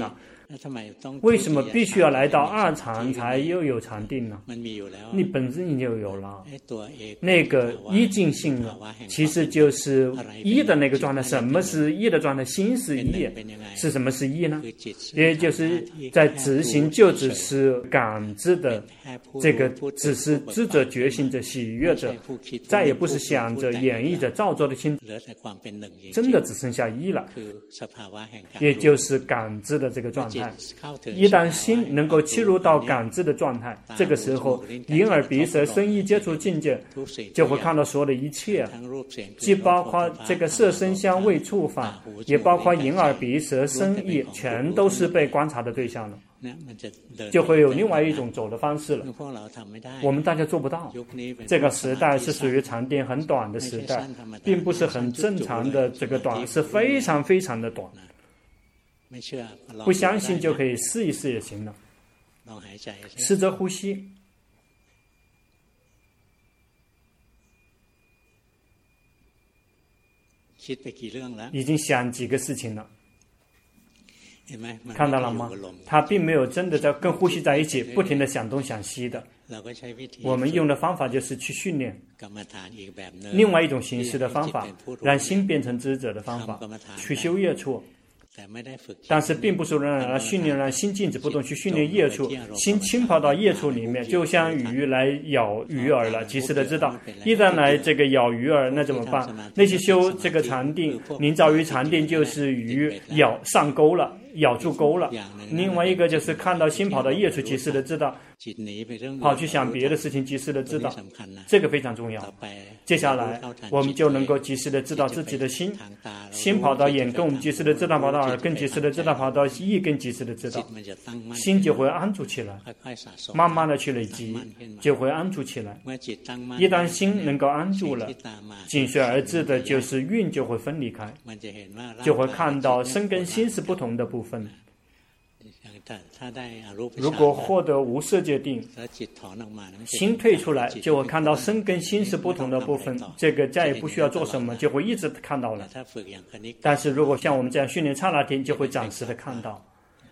为什么必须要来到二禅才又有禅定呢？你本身就有了那个一境性了，其实就是一的那个状态。什么是一的状态？心是一，是什么是一呢？也就是在执行，就只是感知的这个，只是知者、觉醒者、喜悦者，再也不是想着、演绎着、造作的心，真的只剩下一了，也就是感知的这个状态。一旦心能够切入到感知的状态，这个时候眼耳鼻舌身意接触境界，就会看到所有的一切，既包括这个色声香味触法，也包括眼耳鼻舌身意，全都是被观察的对象了，就会有另外一种走的方式了。我们大家做不到。这个时代是属于禅定很短的时代，并不是很正常的这个短，是非常非常的短。不相信就可以试一试也行了，试着呼吸。已经想几个事情了，看到了吗？他并没有真的在跟呼吸在一起，不停地想东想西的。我们用的方法就是去训练另外一种形式的方法，让心变成知者的方法，去修业处。但是并不是让训练让心静止不动，去训练业处，心浸泡到业处里面，就像鱼来咬鱼饵了，及时的知道，一旦来这个咬鱼饵，那怎么办？那些修这个禅定，临着于禅定，就是鱼咬上钩了，咬住钩了。另外一个就是看到心跑到业处，及时的知道，跑去想别的事情，及时的知道，这个非常重要。接下来我们就能够及时的知道自己的心，心跑到眼根，我们及时的知道；跑到耳根，及时的知道；跑到意根，及时的知道，心就会安住起来，慢慢的去累积，就会安住起来。一旦心能够安住了，紧随而至的就是蕴就会分离开，就会看到身跟心是不同的部分。如果获得无色界定，心退出来，就会看到身跟心是不同的部分，这个再也不需要做什么，就会一直看到了。但是如果像我们这样训练刹那天，就会暂时的看到，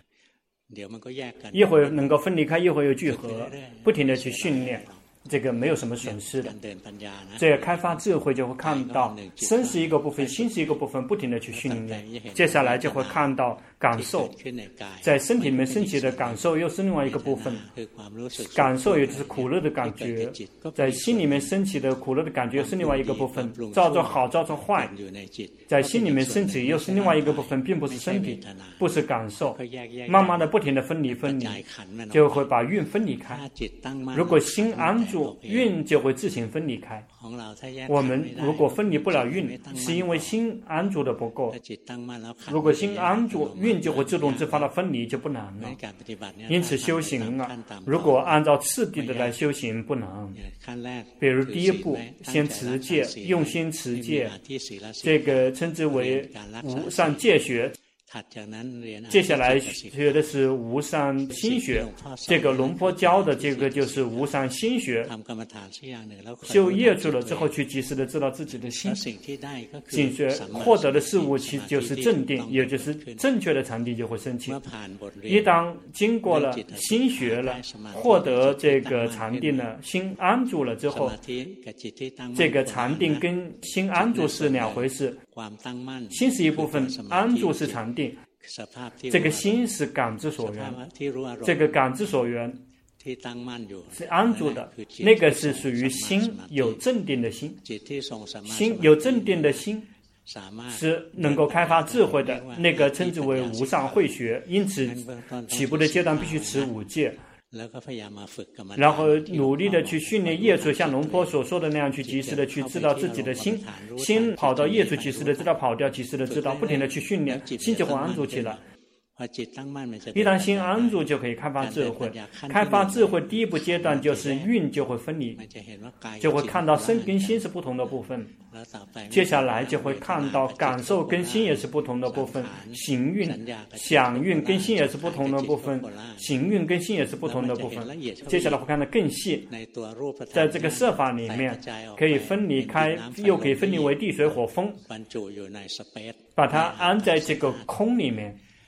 一会儿能够分离开，一会儿又聚合，不停的去训练，这个没有什么损失的。这个开发智慧就会看到身是一个部分，心是一个部分，不停的去训练。接下来就会看到感受，在身体里面升起的感受又是另外一个部分，感受也就是苦乐的感觉，在心里面升起的苦乐的感觉是另外一个部分，照着好照着坏，在心里面升起又是另外一个部分，并不是身体，不是感受，慢慢的不停的分离，就会把蕴分离开。如果心安住，蕴就会自行分离开。我们如果分离不了蕴，是因为心安住的不够。如果心安住，蕴就会自动自发的分离，就不难了。因此修行啊，如果按照次第的来修行不难。比如第一步，先持戒，用心持戒，这个称之为无上戒学。接下来学的是无上心学，这个龙坡教的这个就是无上心学。修业处了之后，去及时的知道自己的心，紧随获得的事物其实就是正定，也就是正确的禅定就会升起。一旦经过了心学了，获得这个禅定了，心安住了之后，这个禅定跟心安住是两回事。心是一部分，安住是禅定。这个心是感知所缘，这个感知所缘是安住的，那个是属于心有正定的心，心有正定的心是能够开发智慧的，那个称之为无上慧学。因此起步的阶段必须持五戒，然后努力的去训练业处，像龙坡所说的那样，去及时的去知道自己的心，心跑到业处，及时的知道跑掉，及时的知道，不停的去训练，心就会安住起来。一旦心安住，就可以开发智慧。开发智慧第一步阶段就是蕴就会分离，就会看到身跟心是不同的部分。接下来就会看到感受跟心也是不同的部分，行蕴、想蕴跟心也是不同的部分，行蕴跟心也是不同的部分。接下来会看得更细，在这个色法里面可以分离开，又可以分离为地水火风，把它安在这个空里面。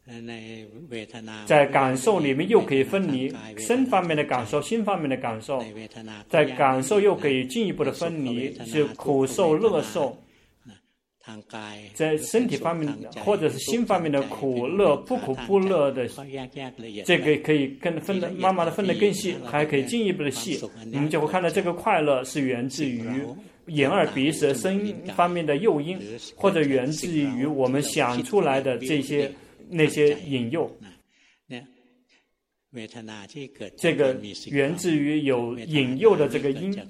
在感受里面又可以分离身方面的感受、心方面的感受，在感受又可以进一步的分离，是苦受、乐受。在身体方面或者是心方面的苦乐、不苦不乐的，这个可以分的慢慢的分得更细，还可以进一步的细。我们就会看到这个快乐是源自于眼耳鼻舌身方面的诱因，或者源自于我们想出来的那些引诱。这个源自于有引诱的这个因。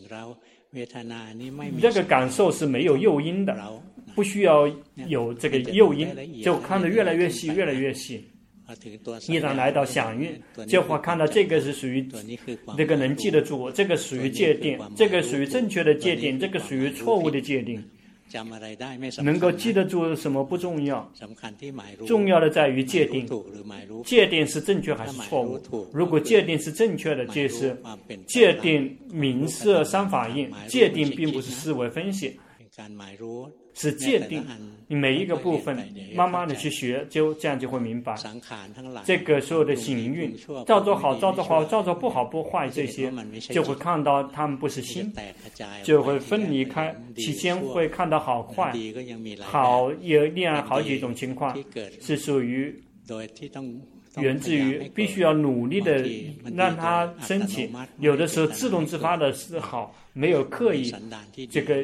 这个感受是没有诱因的，不需要有这个诱因，就看得越来越细，越来越细。一旦来到响应，就会看到这个是属于这个能记得住，这个属于界定，这个属于正确的界定，这个属于错误的界定。能够记得住什么不重要，重要的在于界定。界定是正确还是错误？如果界定是正确的，就是界定名色三法印。界定并不是思维分析，是界定。你每一个部分慢慢的去学，就这样就会明白。这个所有的行运，照做好，照做好，照做不好不坏，这些就会看到他们不是心，就会分离开。起先会看到好坏，好有另外好几种情况是属于源自于必须要努力的让它升起，有的时候自动自发的是好，没有刻意这个。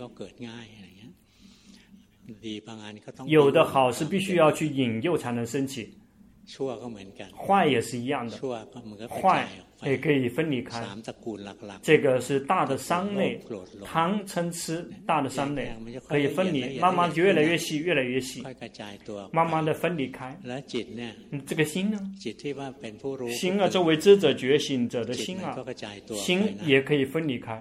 有的好是必须要去引诱才能升起，坏也是一样的，坏也可以分离开。这个是大的三类，贪嗔痴大的三类可以分离，慢慢就越来越细，越来越细，慢慢的分离开。这个心呢？心啊，作为知者觉醒者的心啊，心也可以分离开。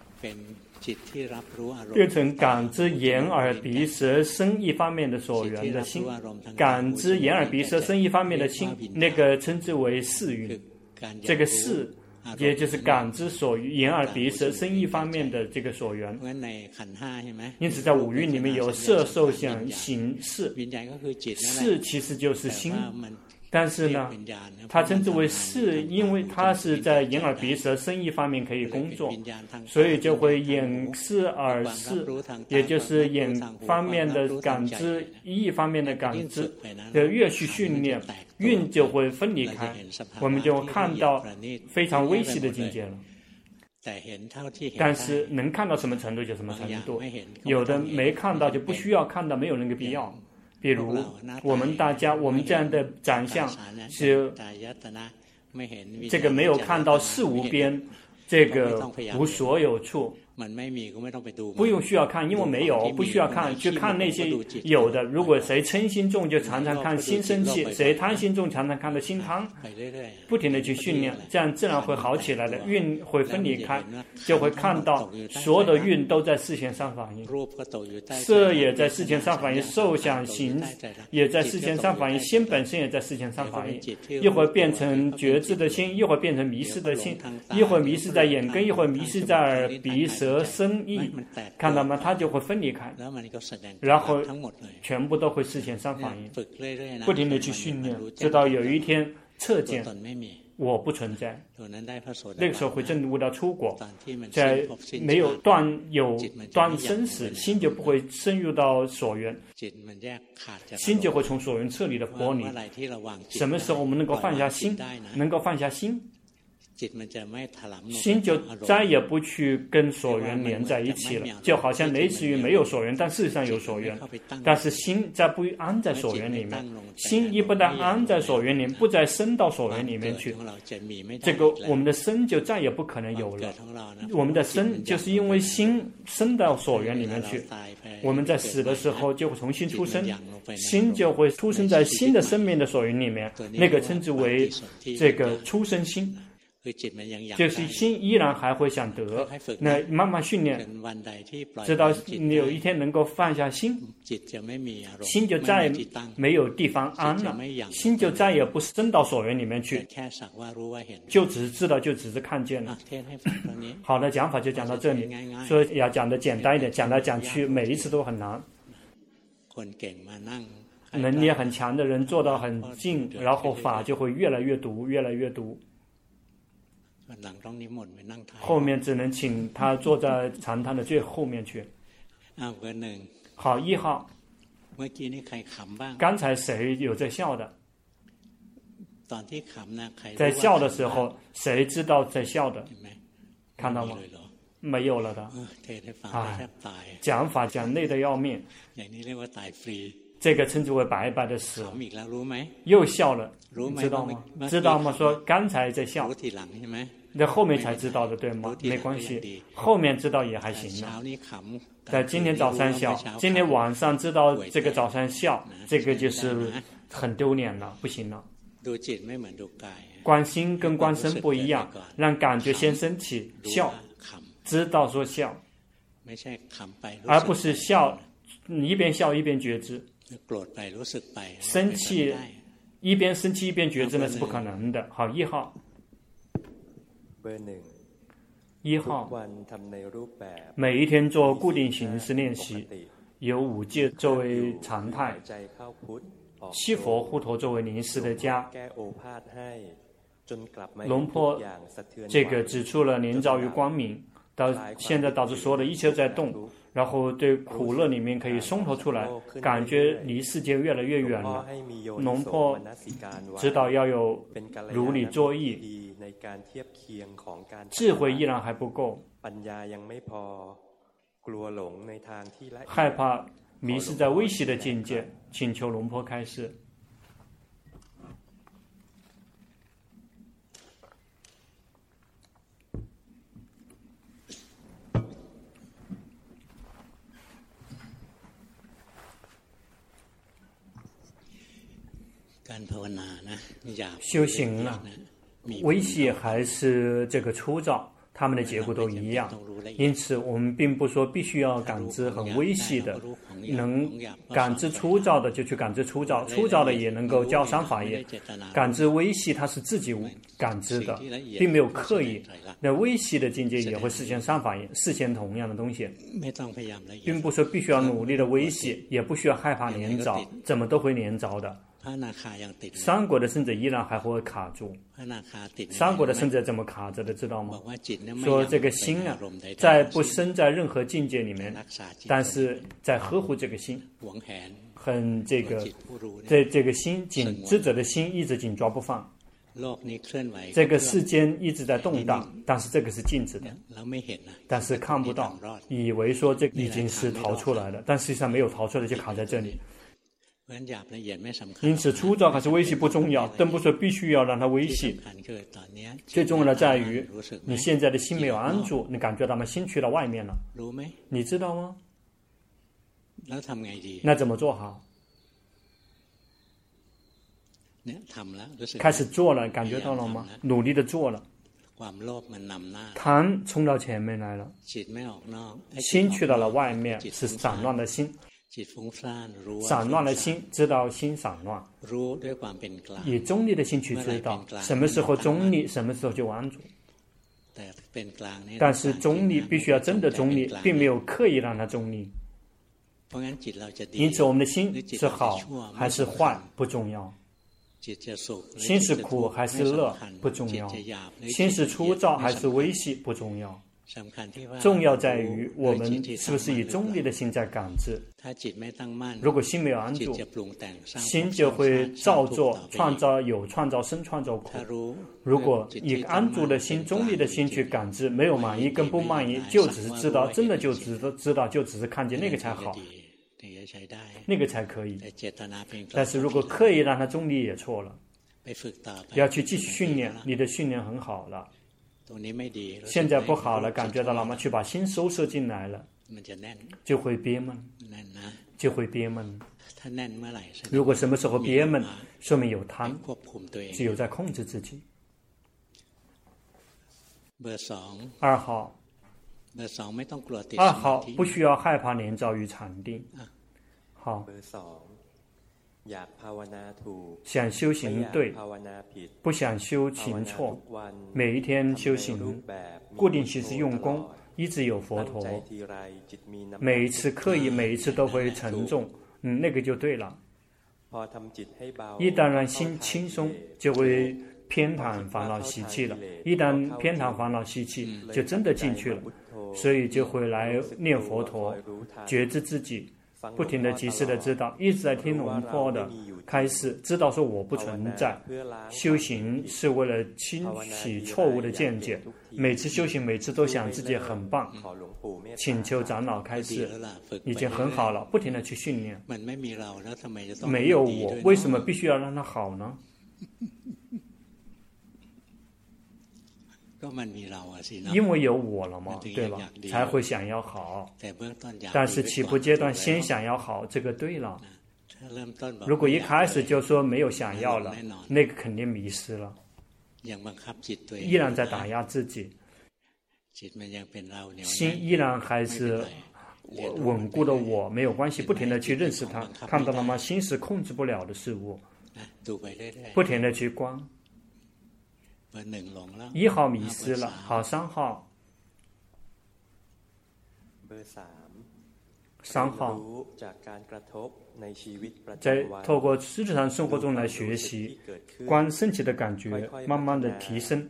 变成感知眼耳鼻舌身一方面的所缘的心，感知眼耳鼻舌身一方面的心，那个称之为四蕴。这个四也就是感知所眼耳鼻舌身一方面的这个所缘。因此在五蕴里面有色受想行识，识其实就是心。但是呢，它称之为识，因为它是在眼耳鼻舌身一方面可以工作，所以就会眼识耳识，也就是眼方面的感知，意方面的感知的越去训练，蕴就会分离开，我们就看到非常微细的境界了。但是能看到什么程度就什么程度，有的没看到就不需要看到，没有那个必要。比如我们这样的长相是这个没有看到事无边，这个无所有处，不用需要看，因为没有，不需要看，去看那些有的。如果谁嗔心重，就常常看心生气；谁贪心重，常常看到心贪，不停的去训练，这样自然会好起来的。蕴会分离开，就会看到所有的蕴都在视线上反应，色也在视线上反应，受想行也在视线上反应，心本身也在视线上反应。一会儿变成觉知的心，一会儿变成迷失的心，一会儿迷失在眼根，一会儿迷失在耳鼻舌身意，看到吗？它就会分离开，然后全部都会视线上反应，不停的去训练，直到有一天测见我不存在，那个时候会证悟到出果，在没有断生死，心就不会深入到所缘，心就会从所缘彻底的剥离。什么时候我们能够放下心，能够放下心，心就再也不去跟所缘连在一起了，就好像类似于没有所缘，但事实上有所缘。但是心再不安在所缘里面，心一不但安在所缘里面，不再升到所缘里面去，这个我们的身就再也不可能有了。我们的身就是因为心升到所缘里面去，我们在死的时候就会重新出生，心就会出生在新的生命的所缘里面，那个称之为这个出生心。就是心依然还会想得，那慢慢训练，直到你有一天能够放下心，心就再也没有地方安了，心就再也不升到所缘里面去，就只是知道，就只是看见了。好的讲法就讲到这里，所以要讲的简单一点，讲来讲去每一次都很难。 能力很强的人坐到很近，然后法就会越来越毒，越来越毒。后面只能请他坐在长堂的最后面去。好，1号。刚才谁有在笑的？在笑的时候，谁知道在笑的？看到吗？没有了的。讲法讲累得要命，这个称之为白白的死。又笑了，知道吗？知道吗？说刚才在笑，在后面才知道的，对吗？没关系，后面知道也还行呢。在今天早上笑，今天晚上知道这个早上笑，这个就是很丢脸了，不行了。观心跟观身不一样，让感觉先升起，笑，知道说笑，而不是笑，你一边笑一边觉知。生气一边生气一边觉知那是不可能的。好，1号。1号，每一天做固定形式练习，有5戒作为常态，七佛护陀作为临时的家。龙坡这个指出了连照于光明，到现在导致所有的一切在动，然后对苦乐里面可以松脱出来，感觉离世界越来越远了。龙坡知道要有如理作意，智慧依然还不够，害怕迷失在微细的境界，请求龙坡开示。修行啊，微细还是这个粗糙，它们的结果都一样。因此，我们并不说必须要感知很微细的，能感知粗糙的就去感知粗糙，粗糙的也能够教三法业。感知微细，它是自己感知的，并没有刻意。那微细的境界也会实现三法业，实现同样的东西，并不说必须要努力的微细，也不需要害怕连着，怎么都会连着的。三果的圣者依然还会卡住，三果的圣者怎么卡着的，知道吗？说这个心啊，在不生在任何境界里面，但是在呵护这个心，很这个，在这个心紧知者的心一直紧抓不放。这个世间一直在动荡，但是这个是静止的，但是看不到，以为说这已经是逃出来了，但实际上没有逃出来，就卡在这里。因此，粗糙还是微细不重要，但不是必须要让它微细。最重要的在于，你现在的心没有安住，你感觉到吗？心去到外面了，你知道吗？那怎么做好？开始做了，感觉到了吗？努力的做了。贪冲到前面来了，心去到了外面，是散乱的心。散乱的心，知道心散乱，以中立的心去知道什么时候中立，什么时候就安住。但是中立必须要真的中立，并没有刻意让它中立。因此，我们的心是好还是坏不重要，心是苦还是乐不重要，心是粗糙还是微细不重要。重要在于我们是不是以中立的心在感知。如果心没有安住，心就会造作创造有创造生创造苦。如果以安住的心中立的心去感知，没有满意跟不满意，就只是知道，真的就只是知道，就只是看见那个才好，那个才可以。但是如果刻意让它中立也错了，要去继续训练，你的训练很好了，现在不好了，感觉到了吗？去把心收摄进来了，就会憋闷，就会憋闷。如果什么时候憋闷，说明有贪，只有在控制自己。2号，2号不需要害怕连照于禅定。好，想修行对，不想修行错。每一天修行，固定形式用功，一直有佛陀。每一次刻意，每一次都会沉重，那个就对了。 一旦让心轻松，就会偏袒烦恼习气了。一旦偏袒烦恼习气，就真的进去了，所以就会来念佛陀，觉知自己，不停的及时的知道，一直在听龙坡的开示，知道说我不存在。修行是为了清洗错误的见解，每次修行每次都想自己很棒，请求长老开示，已经很好了，不停的去训练。没有我，为什么必须要让它好呢？因为有我了嘛，对吧？才会想要好。但是起步阶段先想要好，这个对了。如果一开始就说没有想要了，那个肯定迷失了，依然在打压自己，心依然还是稳固的我，没有关系，不停的去认识它，看到了吗？心是控制不了的事物，不停的去观。1号迷失了，好，3号，3号，在透过日常生活中来学习，观身体的感觉，慢慢的提升，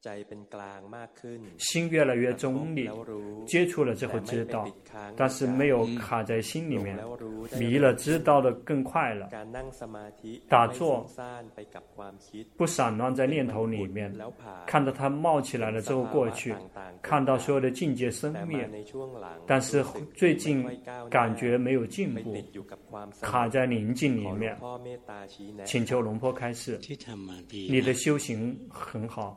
心越来越中立，接触了之后知道，但是没有卡在心里面，迷了知道的更快了。打坐不散乱在念头里面，看到它冒起来了之后过去，看到所有的境界生灭，但是最近感觉没有进步，卡在宁静里面，请求龙坡开示，你的修行很好，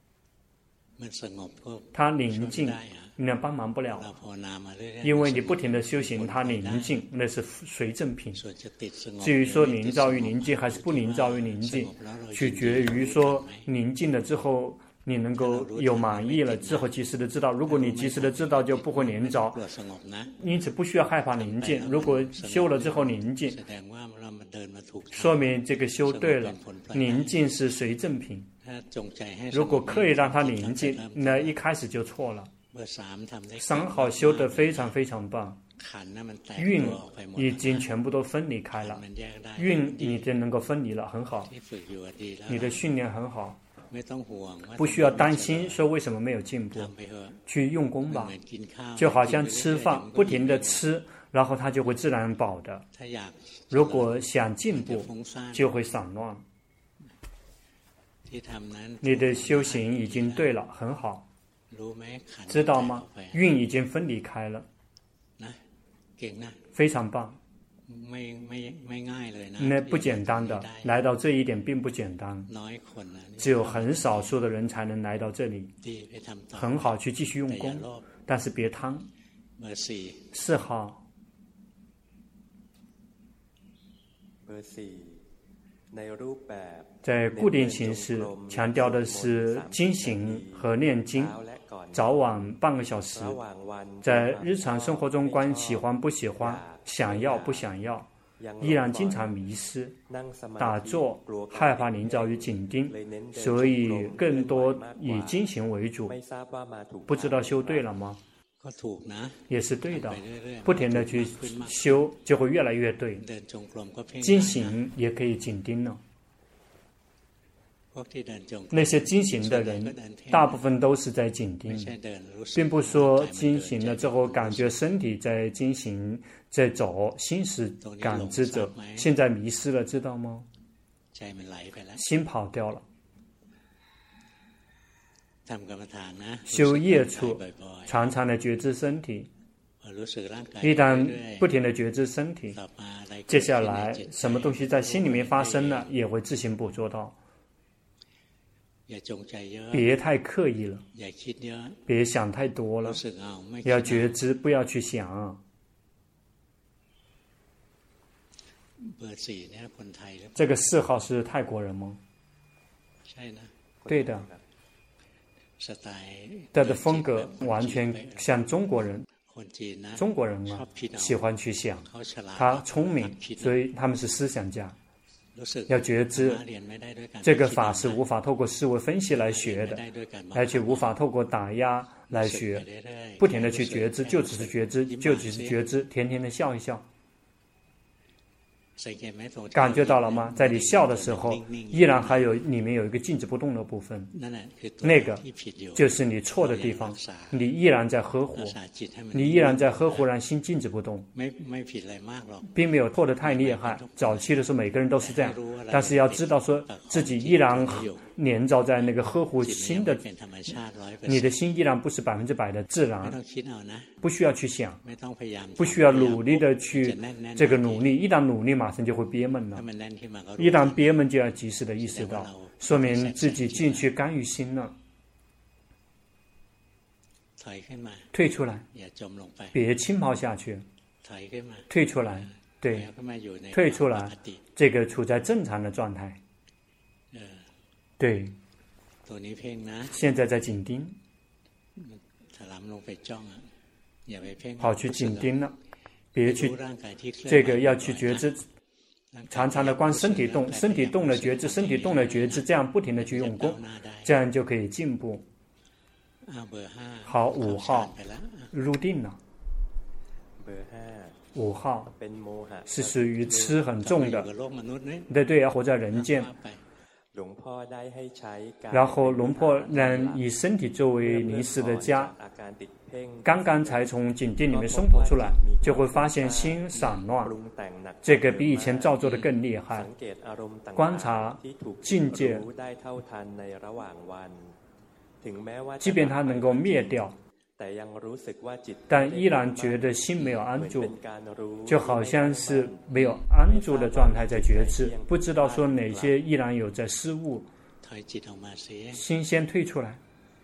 它宁静，你能帮忙不了，因为你不停的修行，它宁静，那是随正品。至于说宁躁于宁静还是不宁躁于宁静，取决于说宁静了之后你能够有满意了之后及时的知道，如果你及时的知道就不会宁躁，因此不需要害怕宁静。如果修了之后宁静，说明这个修对了，宁静是随正品。如果刻意让它宁静，那一开始就错了。3号修得非常非常棒，运已经全部都分离开了，运已经能够分离了，很好，你的训练很好，不需要担心说为什么没有进步，去用功吧，就好像吃饭不停的吃，然后它就会自然饱的。如果想进步就会散乱，你的修行已经对了，很好，知道吗？运已经分离开了，非常棒。那不简单的，来到这一点并不简单，只有很少数的人才能来到这里。很好，去继续用功，但是别贪。4号，在固定形式强调的是经行和念经，早晚半个小时，在日常生活中观喜欢不喜欢，想要不想要，依然经常迷失。打坐害怕临着于紧盯，所以更多以经行为主。不知道修对了吗？也是对的，不停的去修就会越来越对。经行也可以紧盯了。那些经行的人大部分都是在紧盯，并不说经行了之后感觉身体在经行在走，心是感知者，现在迷失了，知道吗？心跑掉了。修业处常常的觉知身体，一旦不停的觉知身体，接下来什么东西在心里面发生了也会自行捕捉到。别太刻意了，别想太多了，要觉知，不要去想。这个4号是泰国人吗？对的，他的风格完全像中国人。中国人啊，喜欢去想，他聪明，所以他们是思想家。要觉知，这个法是无法透过思维分析来学的，而且无法透过打压来学，不停的去觉知，就只是觉知，就只是觉知，甜甜的笑一笑。 感觉到了吗？在你笑的时候，依然还有里面有一个静止不动的部分，那个就是你错的地方。你依然在呵护，你依然在呵护让心静止不动，并没有错得太厉害。早期的时候每个人都是这样，但是要知道说自己依然连着在那个呵护心的，你的心依然不是100%的自然，不需要去想，不需要努力的去这个努力，一旦努力马上就会憋闷了，一旦憋闷就要及时的意识到，说明自己进去干预心了，退出来，别浸泡下去，退出来，对，退出来，这个处在正常的状态，对，现在在紧盯，跑去紧盯了，别去这个要去觉知，常常的观身体动，身体动了觉知，身体动了觉知，这样不停的去用功，这样就可以进步。好，5号入定了。5号是属于痴很重的，对，要活在人间。然后龙婆让以身体作为临时的家，刚刚才从紧盯里面松脱出来，就会发现心散乱，这个比以前造作的更厉害。观察境界，即便它能够灭掉，但依然觉得心没有安住，就好像是没有安住的状态在觉知，不知道说哪些依然有在失误，心先退出来，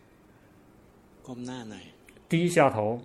低下头，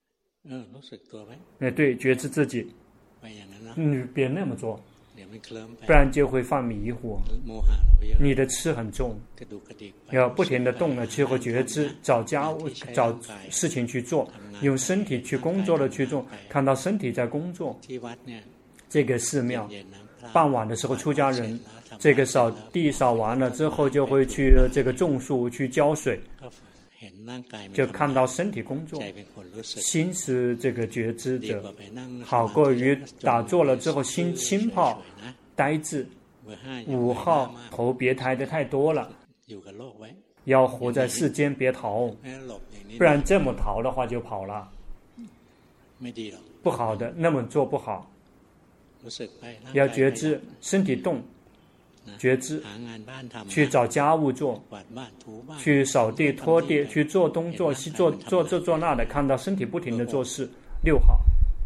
对，觉知自己，别那么做，不然就会犯迷惑。你的痴很重，要不停的动了去和觉知，找事情去做，用身体去工作的去做，看到身体在工作。这个寺庙傍晚的时候，出家人这个扫地扫完了之后，就会去这个种树去浇水，就看到身体工作，心是这个觉知者，好过于打坐了之后心浸泡呆滞。5号头别抬得太多了，要活在世间，别逃，不然这么逃的话就跑了，不好的，那么做不好。要觉知身体动，觉知去找家务做，去扫地拖地，去做东做西，做这做那的，看到身体不停的做事。6号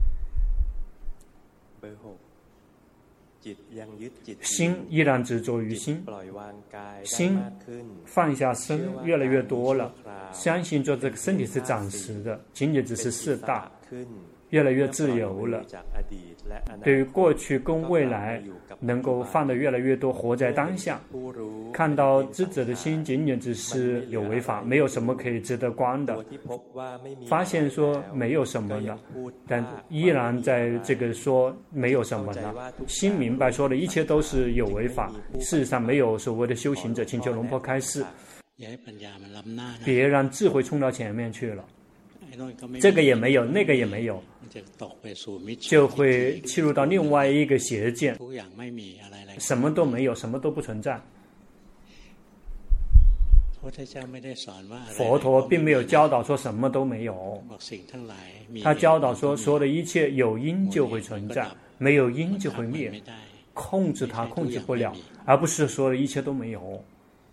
心依然执着于心，心放下身越来越多了，相信做这个身体是暂时的，仅仅只是4大，越来越自由了。对于过去跟未来能够放得越来越多，活在当下，看到知者的心仅仅只是有为法，没有什么可以值得观的，发现说没有什么了，但依然在这个说没有什么了，心明白说的一切都是有为法，事实上没有所谓的修行者。请求龙婆开示，别让智慧冲到前面去了，这个也没有，那个也没有，就会切入到另外一个邪见，什么都没有，什么都不存在。佛陀并没有教导说什么都没有，他教导说所有的一切有因就会存在，没有因就会灭，控制它控制不了，而不是所有的一切都没有。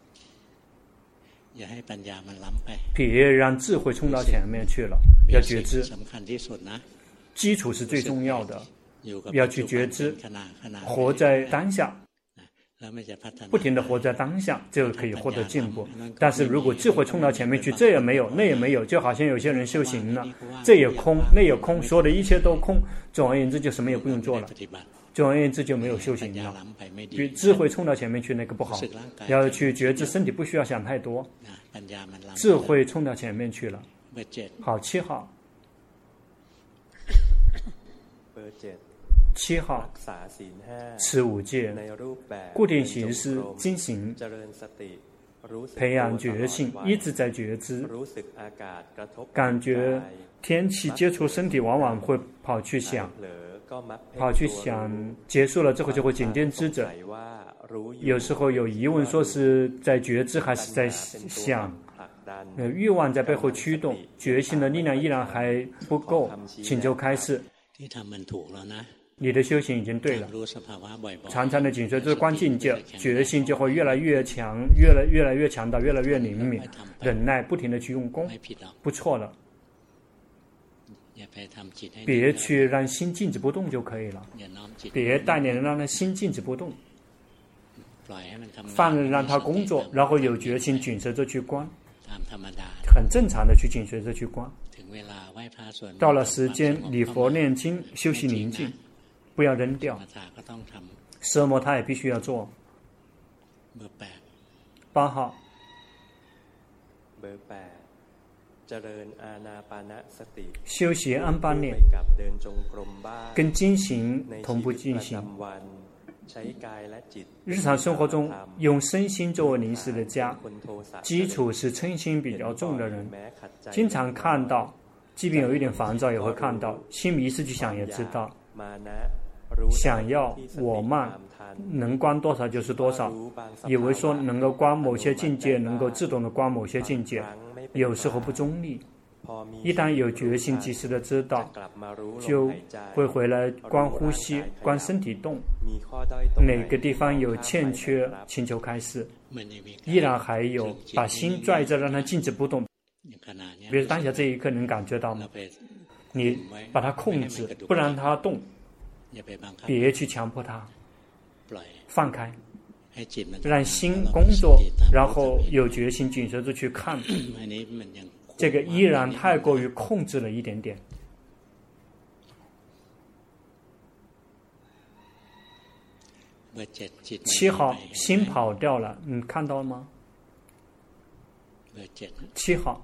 别让智慧冲到前面去了，要觉知，基础是最重要的，要去觉知，活在当下，不停地活在当下，就可以获得进步。但是如果智慧冲到前面去，这也没有那也没有，就好像有些人修行了，这也空那也空，所有的一切都空，总而言之就什么也不用做了，总而言之就没有修行了。比智慧冲到前面去那个不好，要去觉知身体，不需要想太多，智慧冲到前面去了。好，7号7号持5戒，固定形式进行，培养觉性，一直在觉知，感觉天气接触身体往往会跑去想， 跑去想结束了之后就会紧接之者。有时候有疑问，说是在觉知还是在想，欲望在背后驱动，觉醒的力量依然还不够，请就开始。你的修行已经对了，常常的紧随这关境界，决心就会越来越强，越来越强大，越来越灵敏，忍耐，不停的去用功，不错了。别去让心静止不动就可以了，别带领让他心静止不动，放任让他工作，然后有决心紧随着去观，很正常的去紧随着去观。到了时间礼佛念经修习宁静，不要扔掉。奢摩他也必须要做。8号。修习安般念，跟经行同步进行。日常生活中用身心作为临时的家，基础是嗔心比较重的人，经常看到，即便有一点烦躁也会看到，心迷失去想也知道，想要我慢，能观多少就是多少，以为说能够观某些境界，能够自动的观某些境界，有时候不中立。一旦有决心及时的知道，就会回来观呼吸，观身体动，哪个地方有欠缺，请求开示。依然还有把心拽着让它静止不动，比如当下这一刻能感觉到吗？你把它控制，不让它动，别去强迫它，放开，让心工作，然后有决心紧随着去看。这个依然太过于控制了一点点。7号心跑掉了，你看到了吗？7号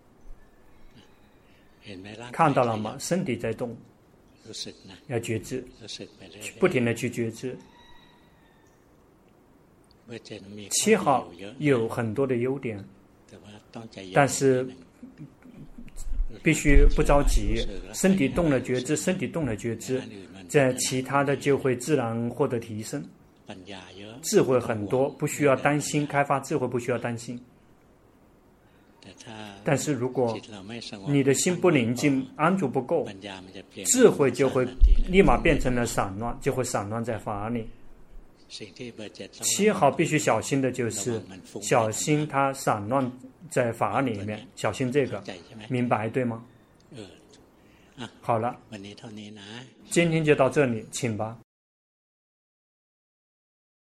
看到了吗？身体在动，要觉知，不停的去觉知。7号有很多的优点，但是必须不着急，身体动了觉知，身体动了觉知，在其他的就会自然获得提升。智慧很多，不需要担心，开发智慧不需要担心。但是如果你的心不宁静，安住不够，智慧就会立马变成了散乱，就会散乱在法里。7号必须小心的就是小心它散乱在法里面，小心这个，明白对吗？好了，今天就到这里，请吧。